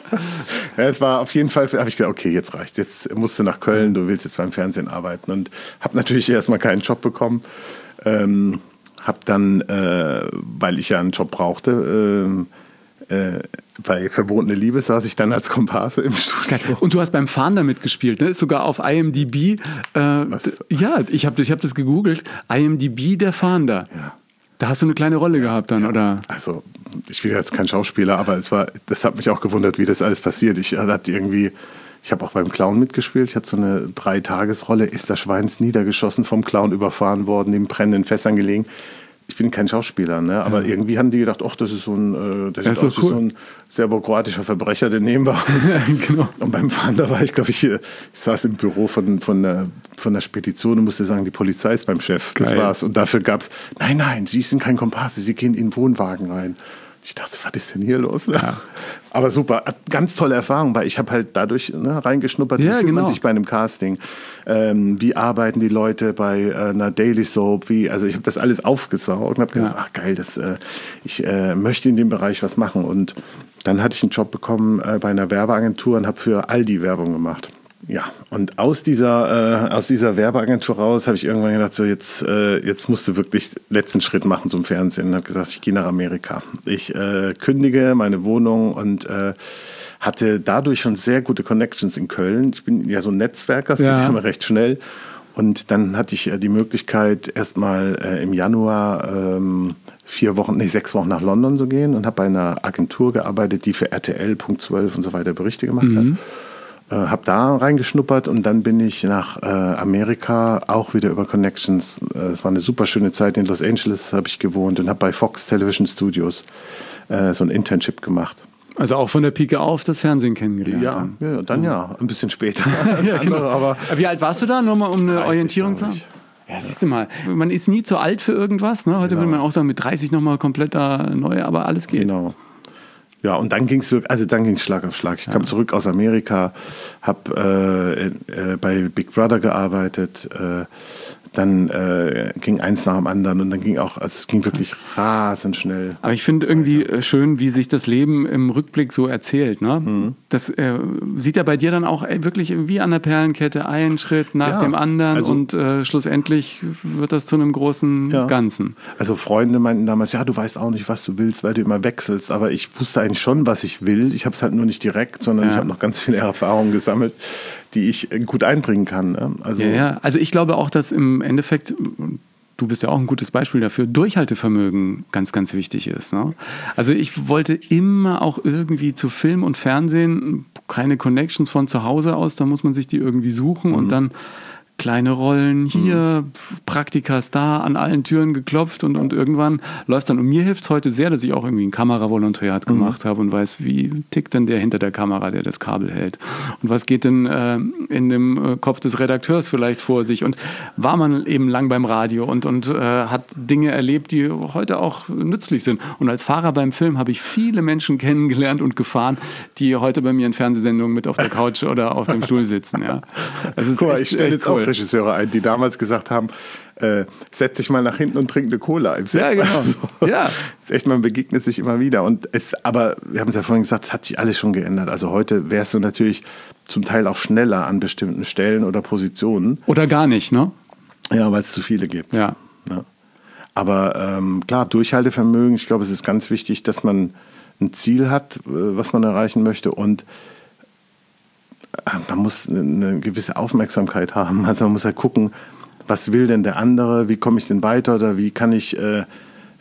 Ja, es war auf jeden Fall, habe ich gesagt, okay, jetzt reicht's, jetzt musst du nach Köln, du willst jetzt beim Fernsehen arbeiten und habe natürlich erstmal keinen Job bekommen. Ähm, habe dann, äh, weil ich ja einen Job brauchte, äh, äh, bei Verbotene Liebe saß ich dann als Komparse im Studio. Und du hast beim Fahnder mitgespielt, ne? Ist sogar auf I M D B. Äh, was, ja, was? ich habe ich hab das gegoogelt. I M D B, der Fahnder. Ja. Da hast du eine kleine Rolle gehabt dann, ja. oder? Also, ich bin jetzt kein Schauspieler, aber es war, das hat mich auch gewundert, wie das alles passiert. Ich hatte irgendwie, ich habe auch beim Clown mitgespielt. Ich hatte so eine Dreitagesrolle. Ist der Schweins niedergeschossen, vom Clown überfahren worden, neben brennenden Fässern gelegen. Ich bin kein Schauspieler, ne? Aber ja. irgendwie haben die gedacht, ach, das ist so ein, äh, das das sieht aus cool. wie so ein serbokroatischer Verbrecher, den nehmen wir. Ja, genau. Und beim Fahren, da war ich, glaube ich, ich saß im Büro von, von, der, von der Spedition und musste sagen, die Polizei ist beim Chef. Das Geil. war's. Und dafür gab es, nein, nein, Sie sind kein Komparse, Sie gehen in den Wohnwagen rein. Ich dachte, was ist denn hier los? Ja. Aber super, ganz tolle Erfahrung, weil ich habe halt dadurch ne, reingeschnuppert, wie ja, fühlt genau. man sich bei einem Casting, ähm, wie arbeiten die Leute bei äh, einer Daily Soap, wie, also ich habe das alles aufgesaugt und habe gedacht, ja. ach geil, das, äh, ich äh, möchte in dem Bereich was machen. Und dann hatte ich einen Job bekommen äh, bei einer Werbeagentur und habe für Aldi Werbung gemacht. Ja, und aus dieser, äh, aus dieser Werbeagentur raus habe ich irgendwann gedacht, so jetzt, äh, jetzt musst du wirklich den letzten Schritt machen zum Fernsehen. Und habe gesagt, ich gehe nach Amerika. Ich äh, kündige meine Wohnung und äh, hatte dadurch schon sehr gute Connections in Köln. Ich bin ja so ein Netzwerker, das ja. geht ja immer recht schnell. Und dann hatte ich äh, die Möglichkeit, erstmal äh, im Januar ähm, vier Wochen, nee, sechs Wochen nach London zu gehen und habe bei einer Agentur gearbeitet, die für R T L, Punkt zwölf und so weiter Berichte gemacht mhm. hat. Äh, habe da reingeschnuppert und dann bin ich nach äh, Amerika, auch wieder über Connections. Es äh, war eine super schöne Zeit. In Los Angeles habe ich gewohnt und habe bei Fox Television Studios äh, so ein Internship gemacht. Also auch von der Pike auf das Fernsehen kennengelernt. Ja, ja dann ja, ein bisschen später. ja, genau. andere, aber Wie alt warst du da, nur mal um eine dreißig, Orientierung zu haben? Ja, siehst du mal, man ist nie zu alt für irgendwas. Ne? Heute genau. würde man auch sagen, mit dreißig nochmal komplett da neu, aber alles geht. Genau. Ja, und dann ging es wirklich, also dann ging es Schlag auf Schlag. Ich ja. kam zurück aus Amerika, habe äh, äh, bei Big Brother gearbeitet, äh, dann äh, ging eins nach dem anderen und dann ging auch, also es ging wirklich rasend schnell. Aber ich finde irgendwie weiter. Schön, wie sich das Leben im Rückblick so erzählt. Ne? Mhm. Das äh, sieht ja bei dir dann auch wirklich wie an der Perlenkette, ein Schritt nach ja, dem anderen also, und äh, schlussendlich wird das zu einem großen ja. Ganzen. Also Freunde meinten damals, ja, du weißt auch nicht, was du willst, weil du immer wechselst, aber ich wusste eigentlich schon, was ich will. Ich habe es halt nur nicht direkt, sondern ja. ich habe noch ganz viele Erfahrungen gesammelt, die ich gut einbringen kann. Ne? Also, ja, ja, also ich glaube auch, dass im Endeffekt, du bist ja auch ein gutes Beispiel dafür, Durchhaltevermögen ganz, ganz wichtig ist. Ne? Also ich wollte immer auch irgendwie zu Film und Fernsehen, keine Connections von zu Hause aus, da muss man sich die irgendwie suchen mhm. und dann kleine Rollen hier, mhm. Praktikas da, an allen Türen geklopft und, und irgendwann läuft dann. Und mir hilft es heute sehr, dass ich auch irgendwie ein Kameravolontariat gemacht mhm. habe und weiß, wie tickt denn der hinter der Kamera, der das Kabel hält. Und was geht denn äh, in dem Kopf des Redakteurs vielleicht vor sich. Und war man eben lang beim Radio und, und äh, hat Dinge erlebt, die heute auch nützlich sind. Und als Fahrer beim Film habe ich viele Menschen kennengelernt und gefahren, die heute bei mir in Fernsehsendungen mit auf der Couch oder auf dem Stuhl sitzen. Ja. Das ist Guck mal, ich stelle jetzt cool. auch Regisseure ein, die damals gesagt haben, äh, setz dich mal nach hinten und trink eine Cola im Set. Ja, genau. Also, Ja. Das ist echt, man begegnet sich immer wieder. Und es, aber wir haben es ja vorhin gesagt, es hat sich alles schon geändert. Also heute wärst du natürlich zum Teil auch schneller an bestimmten Stellen oder Positionen. Oder gar nicht, ne? Ja, weil es zu viele gibt. Ja. Ja. Aber ähm, klar, Durchhaltevermögen, ich glaube, es ist ganz wichtig, dass man ein Ziel hat, was man erreichen möchte, und man muss eine gewisse Aufmerksamkeit haben. Also man muss halt gucken, was will denn der andere, wie komme ich denn weiter oder wie kann ich, äh, äh,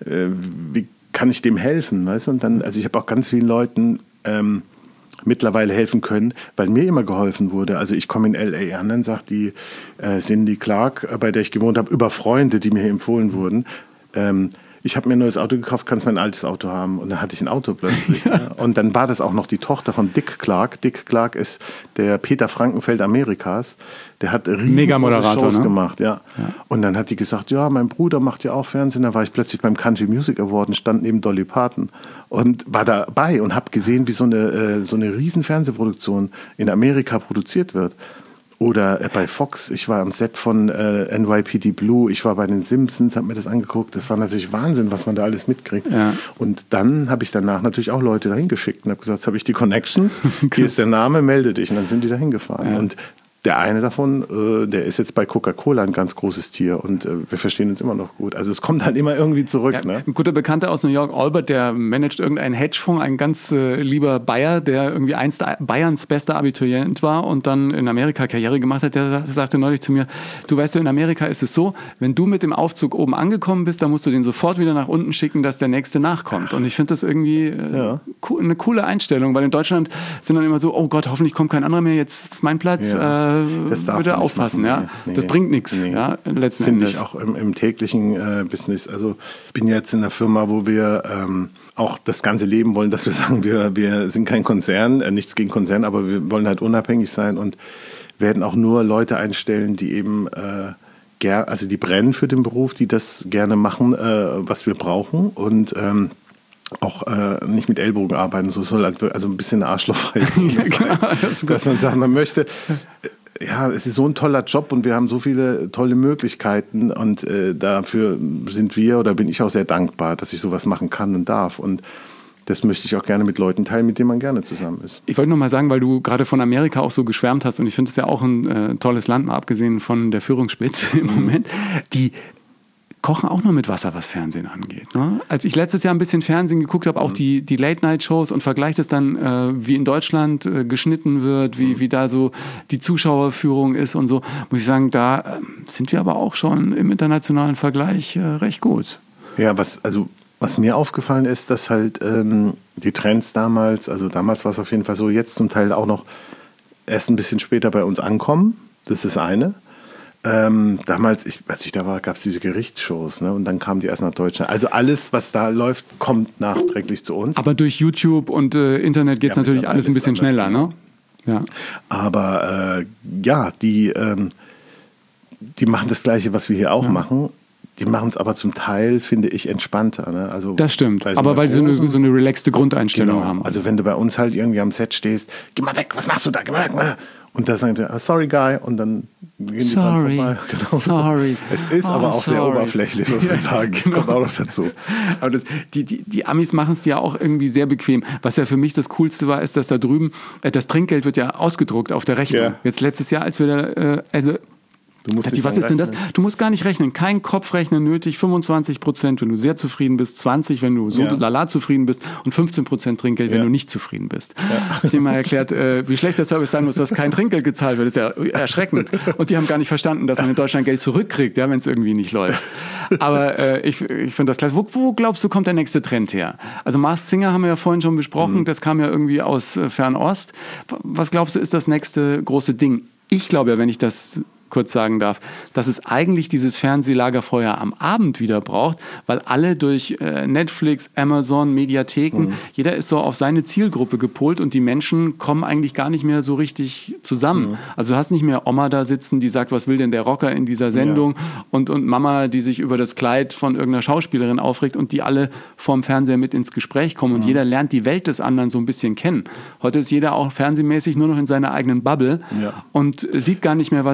wie kann ich dem helfen, weißt du? Und dann, also ich habe auch ganz vielen Leuten ähm, mittlerweile helfen können, weil mir immer geholfen wurde. Also ich komme in L A an, dann sagt die äh, Cindy Clark, bei der ich gewohnt habe, über Freunde, die mir empfohlen wurden, ähm, ich habe mir ein neues Auto gekauft, kannst mein altes Auto haben? Und dann hatte ich ein Auto plötzlich. Ja. Ne? Und dann war das auch noch die Tochter von Dick Clark. Dick Clark ist der Peter Frankenfeld Amerikas. Der hat riesige Shows ne? gemacht. Ja. Ja. Und dann hat die gesagt, ja, mein Bruder macht ja auch Fernsehen. Da war ich plötzlich beim Country Music Award und stand neben Dolly Parton. Und war dabei und habe gesehen, wie so eine, äh, so eine riesen Fernsehproduktion in Amerika produziert wird. Oder bei Fox, ich war am Set von äh, N Y P D Blue, ich war bei den Simpsons, habe mir das angeguckt. Das war natürlich Wahnsinn, was man da alles mitkriegt. Ja. Und dann habe ich danach natürlich auch Leute dahin geschickt und habe gesagt, jetzt habe ich die Connections, hier ist der Name, melde dich. Und dann sind die dahin gefahren. Ja. Und der eine davon, äh, der ist jetzt bei Coca-Cola ein ganz großes Tier und äh, wir verstehen uns immer noch gut. Also es kommt halt immer irgendwie zurück. Ja, ne? Ein guter Bekannter aus New York, Albert, der managt irgendeinen Hedgefonds, ein ganz äh, lieber Bayer, der irgendwie einst Bayerns bester Abiturient war und dann in Amerika Karriere gemacht hat, der sagte neulich zu mir, du weißt du, in Amerika ist es so, wenn du mit dem Aufzug oben angekommen bist, dann musst du den sofort wieder nach unten schicken, dass der Nächste nachkommt. Und ich finde das irgendwie äh, ja. co- eine coole Einstellung, weil in Deutschland sind dann immer so, oh Gott, hoffentlich kommt kein anderer mehr, jetzt ist mein Platz. Ja. Äh, Das darf bitte aufpassen, ja. Nee, das bringt nichts, nee. ja, letzten Finde Endes. ich auch im, im täglichen äh, Business. Also ich bin jetzt in einer Firma, wo wir ähm, auch das Ganze leben wollen, dass wir sagen, wir, wir sind kein Konzern, äh, nichts gegen Konzern, aber wir wollen halt unabhängig sein und werden auch nur Leute einstellen, die eben äh, ger- also die brennen für den Beruf, die das gerne machen, äh, was wir brauchen und ähm, auch äh, nicht mit Ellbogen arbeiten. So soll halt also ein bisschen eine arschlochfreie Zone sein, ja, das dass man sagt, man möchte... Ja, es ist so ein toller Job und wir haben so viele tolle Möglichkeiten und äh, dafür sind wir oder bin ich auch sehr dankbar, dass ich sowas machen kann und darf und das möchte ich auch gerne mit Leuten teilen, mit denen man gerne zusammen ist. Ich wollte noch mal sagen, weil du gerade von Amerika auch so geschwärmt hast und ich finde es ja auch ein äh, tolles Land, mal abgesehen von der Führungsspitze im Moment, die kochen auch nur mit Wasser, was Fernsehen angeht. Ne? Als ich letztes Jahr ein bisschen Fernsehen geguckt habe, auch mhm. die, die Late-Night-Shows und vergleiche das dann, äh, wie in Deutschland äh, geschnitten wird, wie, mhm. wie da so die Zuschauerführung ist und so, muss ich sagen, da äh, sind wir aber auch schon im internationalen Vergleich äh, recht gut. Ja, was, also, was mir aufgefallen ist, dass halt ähm, die Trends damals, also damals war es auf jeden Fall so, jetzt zum Teil auch noch erst ein bisschen später bei uns ankommen. Das ist das eine. Ähm, damals, ich, als ich da war, gab es diese Gerichtsshows, ne? Und dann kamen die erst nach Deutschland. Also alles, was da läuft, kommt nachträglich zu uns. Aber durch YouTube und äh, Internet geht es ja, natürlich alles ein bisschen schneller, ne? Ja. Aber äh, ja, die, ähm, die machen das Gleiche, was wir hier auch ja. machen. Die machen es aber zum Teil, finde ich, entspannter. Ne? Also, das stimmt, weil aber weil sie so eine, so eine relaxte Grundeinstellung genau. haben. Also wenn du bei uns halt irgendwie am Set stehst, geh mal weg, was machst du da, geh mal weg, mal. Und da sagen die, ah, sorry guy, und dann gehen die sorry, dran vorbei. Genau. Sorry. Es ist oh, aber auch sorry. sehr oberflächlich, muss man sagen. Genau. Kommt auch noch dazu. Aber das, die, die, die Amis machen es ja auch irgendwie sehr bequem. Was ja für mich das Coolste war, ist, dass da drüben, äh, das Trinkgeld wird ja ausgedruckt auf der Rechnung. Ja. Jetzt letztes Jahr, als wir da, äh, also Du musst die, was ist denn das? Du musst gar nicht rechnen. Kein Kopfrechnen nötig. fünfundzwanzig Prozent, wenn du sehr zufrieden bist. zwanzig, wenn du so ja. lala zufrieden bist. Und fünfzehn Prozent Trinkgeld, wenn ja. du nicht zufrieden bist. Ja. Ich habe mal erklärt, äh, wie schlecht der Service sein muss, dass kein Trinkgeld gezahlt wird. Das ist ja erschreckend. Und die haben gar nicht verstanden, dass man in Deutschland Geld zurückkriegt, ja, wenn es irgendwie nicht läuft. Aber äh, ich, ich finde das klasse. Wo, wo glaubst du, kommt der nächste Trend her? Also Masked Singer haben wir ja vorhin schon besprochen. Mhm. Das kam ja irgendwie aus äh, Fernost. Was glaubst du, ist das nächste große Ding? Ich glaube ja, wenn ich das kurz sagen darf, dass es eigentlich dieses Fernsehlagerfeuer am Abend wieder braucht, weil alle durch äh, Netflix, Amazon, Mediatheken, mhm. jeder ist so auf seine Zielgruppe gepolt und die Menschen kommen eigentlich gar nicht mehr so richtig zusammen. Mhm. Also du hast nicht mehr Oma da sitzen, die sagt, was will denn der Rocker in dieser Sendung ja. und, und Mama, die sich über das Kleid von irgendeiner Schauspielerin aufregt und die alle vorm Fernseher mit ins Gespräch kommen und mhm. jeder lernt die Welt des anderen so ein bisschen kennen. Heute ist jeder auch fernsehmäßig nur noch in seiner eigenen Bubble ja. und sieht gar nicht mehr, was sich in anderen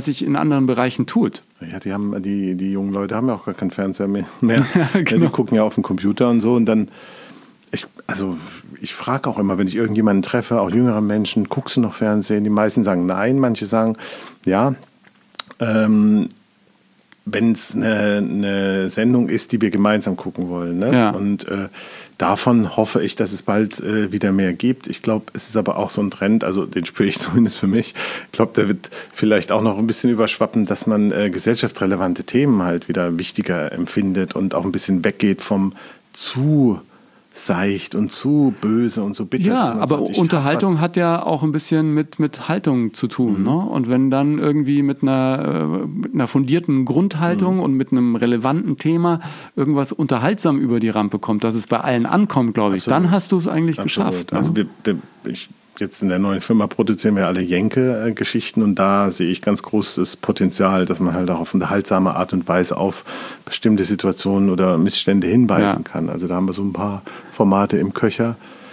anderen Bereichen tut. Ja, die haben die, die jungen Leute haben ja auch gar keinen Fernseher mehr. mehr. Ja, genau. Ja, die gucken ja auf den Computer und so und dann, ich, also ich frage auch immer, wenn ich irgendjemanden treffe, auch jüngere Menschen, guckst du noch Fernsehen? Die meisten sagen nein, manche sagen ja. Ähm, wenn es eine, eine Sendung ist, die wir gemeinsam gucken wollen. Ne? Ja. Und äh, davon hoffe ich, dass es bald äh, wieder mehr gibt. Ich glaube, es ist aber auch so ein Trend, also den spüre ich zumindest für mich. Ich glaube, der wird vielleicht auch noch ein bisschen überschwappen, dass man äh, gesellschaftsrelevante Themen halt wieder wichtiger empfindet und auch ein bisschen weggeht vom zu seicht und zu böse und so bitter. Ja, aber sagt, Unterhaltung hat ja auch ein bisschen mit, mit Haltung zu tun. Mhm. Ne? Und wenn dann irgendwie mit einer, mit einer fundierten Grundhaltung mhm. und mit einem relevanten Thema irgendwas unterhaltsam über die Rampe kommt, dass es bei allen ankommt, glaube ich, Absolut. Dann hast du es eigentlich Absolut. geschafft. Also ne? wir, wir, ich, jetzt in der neuen Firma produzieren wir alle Jenke-Geschichten und da sehe ich ganz großes Potenzial, dass man halt auch auf unterhaltsame Art und Weise auf bestimmte Situationen oder Missstände hinweisen ja. kann. Also da haben wir so ein paar Formate im Köcher.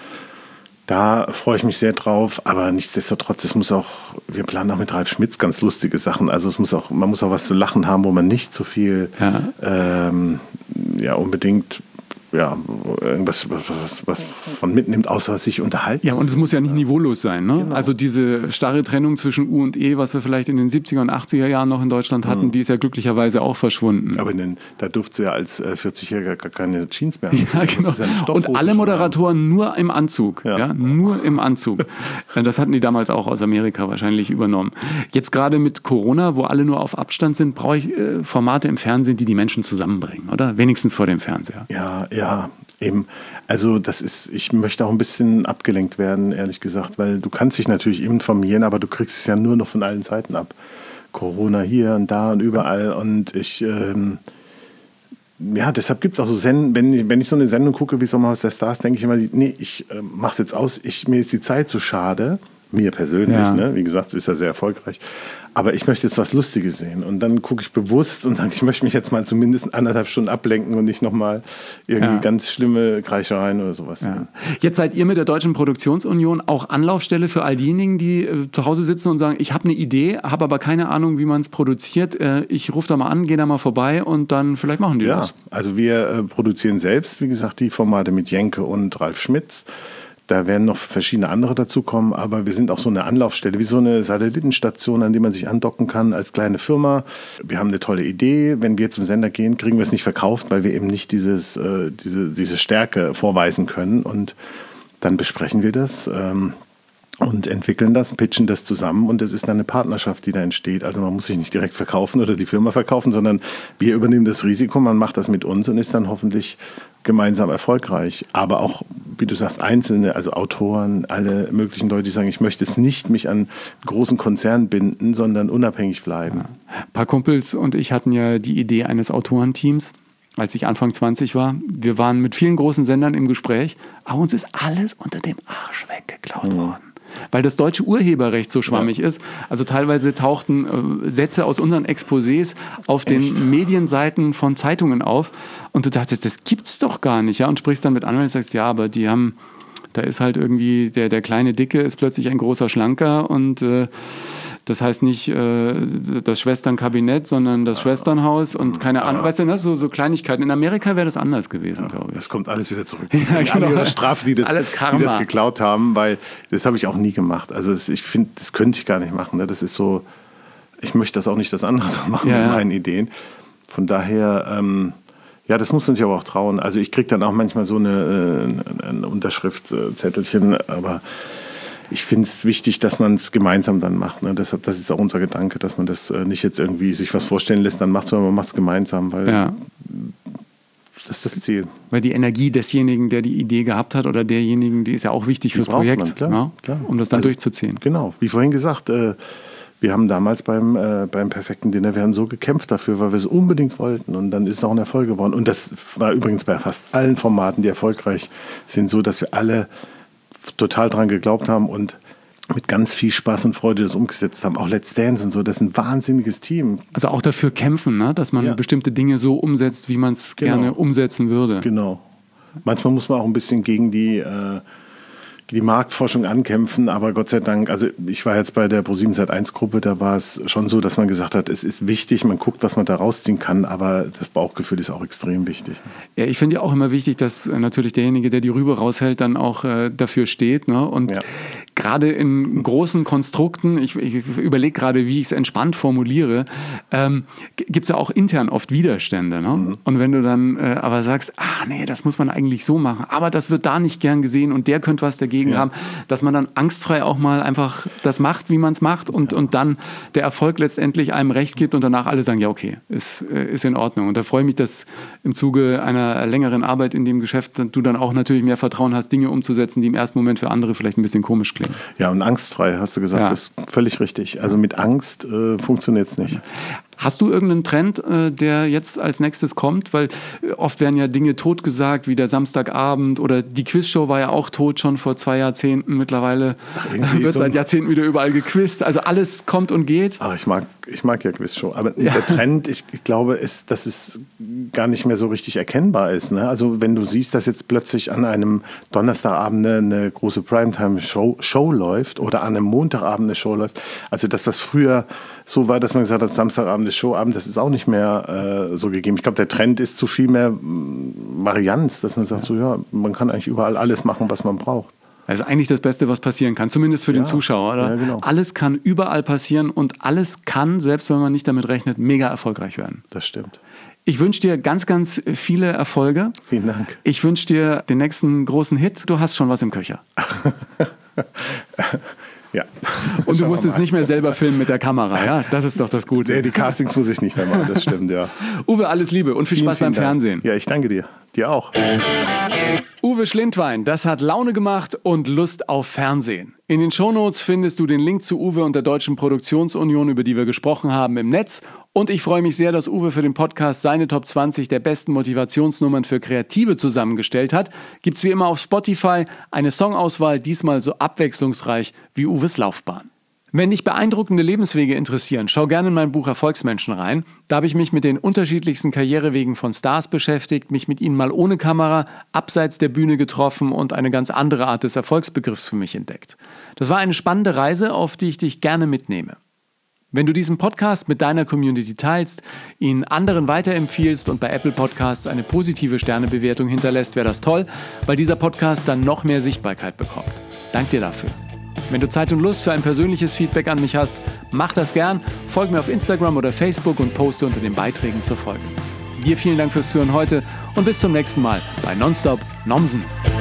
Da freue ich mich sehr drauf, aber nichtsdestotrotz, es muss auch, wir planen auch mit Ralf Schmitz ganz lustige Sachen. Also es muss auch, man muss auch was zu lachen haben, wo man nicht so viel ja, ähm, ja unbedingt ja, irgendwas was, was von mitnimmt, außer sich unterhalten. Ja, und es muss ja nicht niveaulos sein. Ne? Genau. Also diese starre Trennung zwischen U und E, was wir vielleicht in den siebziger und achtziger Jahren noch in Deutschland hatten, mhm. die ist ja glücklicherweise auch verschwunden. Aber in den, da durfte sie ja als vierzigjähriger gar keine Jeans mehr haben. Ja, genau. Ja und alle Moderatoren haben. nur im Anzug. Ja. Ja, nur im Anzug. Das hatten die damals auch aus Amerika wahrscheinlich übernommen. Jetzt gerade mit Corona, wo alle nur auf Abstand sind, brauche ich äh, Formate im Fernsehen, die die Menschen zusammenbringen, oder? Wenigstens vor dem Fernseher. Ja, ja. Ja, eben. Also das ist, ich möchte auch ein bisschen abgelenkt werden, ehrlich gesagt, weil du kannst dich natürlich informieren, aber du kriegst es ja nur noch von allen Seiten ab. Corona hier und da und überall und ich, ähm, ja, deshalb gibt es auch so Sendungen, wenn ich, wenn ich so eine Sendung gucke wie Sommerhaus der Stars, denke ich immer, nee, ich äh, mach's jetzt aus, ich, mir ist die Zeit zu schade, mir persönlich, ja. ne? Wie gesagt, es ist ja sehr erfolgreich. Aber ich möchte jetzt was Lustiges sehen. Und dann gucke ich bewusst und sage, ich möchte mich jetzt mal zumindest anderthalb Stunden ablenken und nicht nochmal irgendwie ja. ganz schlimme Kreischereien oder sowas ja. sehen. Jetzt seid ihr mit der Deutschen Produktionsunion auch Anlaufstelle für all diejenigen, die äh, zu Hause sitzen und sagen, ich habe eine Idee, habe aber keine Ahnung, wie man es produziert. Äh, ich rufe da mal an, gehe da mal vorbei und dann vielleicht machen die ja. das. Also wir äh, produzieren selbst, wie gesagt, die Formate mit Jenke und Ralf Schmitz. Da werden noch verschiedene andere dazukommen, aber wir sind auch so eine Anlaufstelle, wie so eine Satellitenstation, an die man sich andocken kann als kleine Firma. Wir haben eine tolle Idee. Wenn wir zum Sender gehen, kriegen wir es nicht verkauft, weil wir eben nicht dieses, äh, diese, diese Stärke vorweisen können. Und dann besprechen wir das ähm, und entwickeln das, pitchen das zusammen und es ist dann eine Partnerschaft, die da entsteht. Also man muss sich nicht direkt verkaufen oder die Firma verkaufen, sondern wir übernehmen das Risiko, man macht das mit uns und ist dann hoffentlich gemeinsam erfolgreich. Aber auch, wie du sagst, Einzelne, also Autoren, alle möglichen Leute, die sagen, ich möchte es nicht mich an einen großen Konzern binden, sondern unabhängig bleiben. Ja. Ein paar Kumpels und ich hatten ja die Idee eines Autorenteams, als ich Anfang zwanzig war. Wir waren mit vielen großen Sendern im Gespräch, aber uns ist alles unter dem Arsch weggeklaut mhm. worden. Weil das deutsche Urheberrecht so schwammig ja. ist. Also teilweise tauchten äh, Sätze aus unseren Exposés auf Echt? den Medienseiten von Zeitungen auf. Und du dachtest, das gibt's doch gar nicht. Ja? Und sprichst dann mit Anwälten und sagst, ja, aber die haben, da ist halt irgendwie, der, der kleine Dicke ist plötzlich ein großer Schlanker und äh, das heißt nicht äh, das Schwesternkabinett, sondern das Schwesternhaus und keine Ahnung, weißt du, ne? so, so Kleinigkeiten. In Amerika wäre das anders gewesen, ja, glaube ich. Das kommt alles wieder zurück. Ja, genau. Alle ihre Strafen, die das, die das geklaut haben, weil das habe ich auch nie gemacht. Also das, ich finde, das könnte ich gar nicht machen. Ne? Das ist so, ich möchte das auch nicht, dass andere das machen ja, mit ja. meinen Ideen. Von daher, ähm, ja, das muss man sich aber auch trauen. Also ich kriege dann auch manchmal so eine, äh, ein Unterschriftzettelchen, aber ich finde es wichtig, dass man es gemeinsam dann macht. Ne? Deshalb, das ist auch unser Gedanke, dass man das äh, nicht jetzt irgendwie sich was vorstellen lässt, dann macht, sondern man macht es gemeinsam, weil ja. das ist das Ziel. Weil die Energie desjenigen, der die Idee gehabt hat oder derjenigen, die ist ja auch wichtig die fürs Projekt, man, klar, ja? klar. um das dann also, durchzuziehen. Genau, wie vorhin gesagt, äh, wir haben damals beim, äh, beim perfekten Dinner, wir haben so gekämpft dafür, weil wir es unbedingt wollten und dann ist es auch ein Erfolg geworden. Und das war übrigens bei fast allen Formaten, die erfolgreich sind, so, dass wir alle total dran geglaubt haben und mit ganz viel Spaß und Freude das umgesetzt haben. Auch Let's Dance und so, das ist ein wahnsinniges Team. Also auch dafür kämpfen, ne? Dass man ja. bestimmte Dinge so umsetzt, wie man es genau. gerne umsetzen würde. Genau. Manchmal muss man auch ein bisschen gegen die, äh, die Marktforschung ankämpfen, aber Gott sei Dank, also ich war jetzt bei der ProSieben Sat eins Gruppe, da war es schon so, dass man gesagt hat, es ist wichtig, man guckt, was man da rausziehen kann, aber das Bauchgefühl ist auch extrem wichtig. Ja, ich finde ja auch immer wichtig, dass äh, natürlich derjenige, der die Rübe raushält, dann auch äh, dafür steht. Ne? Und ja. gerade in großen Konstrukten, ich, ich überlege gerade, wie ich es entspannt formuliere, ähm, gibt es ja auch intern oft Widerstände. Ne? Mhm. Und wenn du dann äh, aber sagst, ah nee, das muss man eigentlich so machen, aber das wird da nicht gern gesehen und der könnte was dagegen ja. haben, dass man dann angstfrei auch mal einfach das macht, wie man es macht und, ja. und dann der Erfolg letztendlich einem recht gibt und danach alle sagen, ja okay, ist, ist in Ordnung. Und da freue ich mich, dass im Zuge einer längeren Arbeit in dem Geschäft du dann auch natürlich mehr Vertrauen hast, Dinge umzusetzen, die im ersten Moment für andere vielleicht ein bisschen komisch klingen. Ja, und angstfrei, hast du gesagt, ja. das ist völlig richtig. Also mit Angst äh, funktioniert es nicht. Hast du irgendeinen Trend, äh, der jetzt als nächstes kommt? Weil äh, oft werden ja Dinge totgesagt, wie der Samstagabend oder die Quizshow war ja auch tot schon vor zwei Jahrzehnten. Mittlerweile Ach, wird so seit Jahrzehnten wieder überall gequizt. Also alles kommt und geht. Ach, ich mag, ich mag ja Quizshow. Aber ja. der Trend, ich, ich glaube, ist, dass es gar nicht mehr so richtig erkennbar ist. Ne? Also wenn du siehst, dass jetzt plötzlich an einem Donnerstagabend eine, eine große Primetime-Show Show läuft oder an einem Montagabend eine Show läuft. Also das, was früher so war, dass man gesagt hat, Samstagabend ist Showabend, das ist auch nicht mehr äh, so gegeben. Ich glaube, der Trend ist zu viel mehr Varianz, dass man sagt, so ja, man kann eigentlich überall alles machen, was man braucht. Das ist eigentlich das Beste, was passieren kann, zumindest für ja, den Zuschauer. Oder? Ja, genau. Alles kann überall passieren und alles kann, selbst wenn man nicht damit rechnet, mega erfolgreich werden. Das stimmt. Ich wünsche dir ganz, ganz viele Erfolge. Vielen Dank. Ich wünsche dir den nächsten großen Hit. Du hast schon was im Köcher. Ja. Und du musst es nicht mehr selber filmen mit der Kamera, ja? Das ist doch das Gute. Nee, die Castings muss ich nicht mehr machen, das stimmt, ja. Uwe, alles Liebe und viel Spaß vielen, vielen beim Fernsehen. Ja, ich danke dir. Dir auch. Uwe Schlindwein, das hat Laune gemacht und Lust auf Fernsehen. In den Shownotes findest du den Link zu Uwe und der Deutschen Produktionsunion, über die wir gesprochen haben, im Netz. Und ich freue mich sehr, dass Uwe für den Podcast seine Top zwanzig der besten Motivationsnummern für Kreative zusammengestellt hat. Gibt's wie immer auf Spotify eine Songauswahl, diesmal so abwechslungsreich wie Uwes Laufbahn. Wenn dich beeindruckende Lebenswege interessieren, schau gerne in mein Buch Erfolgsmenschen rein. Da habe ich mich mit den unterschiedlichsten Karrierewegen von Stars beschäftigt, mich mit ihnen mal ohne Kamera, abseits der Bühne getroffen und eine ganz andere Art des Erfolgsbegriffs für mich entdeckt. Das war eine spannende Reise, auf die ich dich gerne mitnehme. Wenn du diesen Podcast mit deiner Community teilst, ihn anderen weiterempfiehlst und bei Apple Podcasts eine positive Sternebewertung hinterlässt, wäre das toll, weil dieser Podcast dann noch mehr Sichtbarkeit bekommt. Dank dir dafür. Wenn du Zeit und Lust für ein persönliches Feedback an mich hast, mach das gern, folg mir auf Instagram oder Facebook und poste unter den Beiträgen zur Folge. Dir vielen Dank fürs Zuhören heute und bis zum nächsten Mal bei Nonstop Nomsen.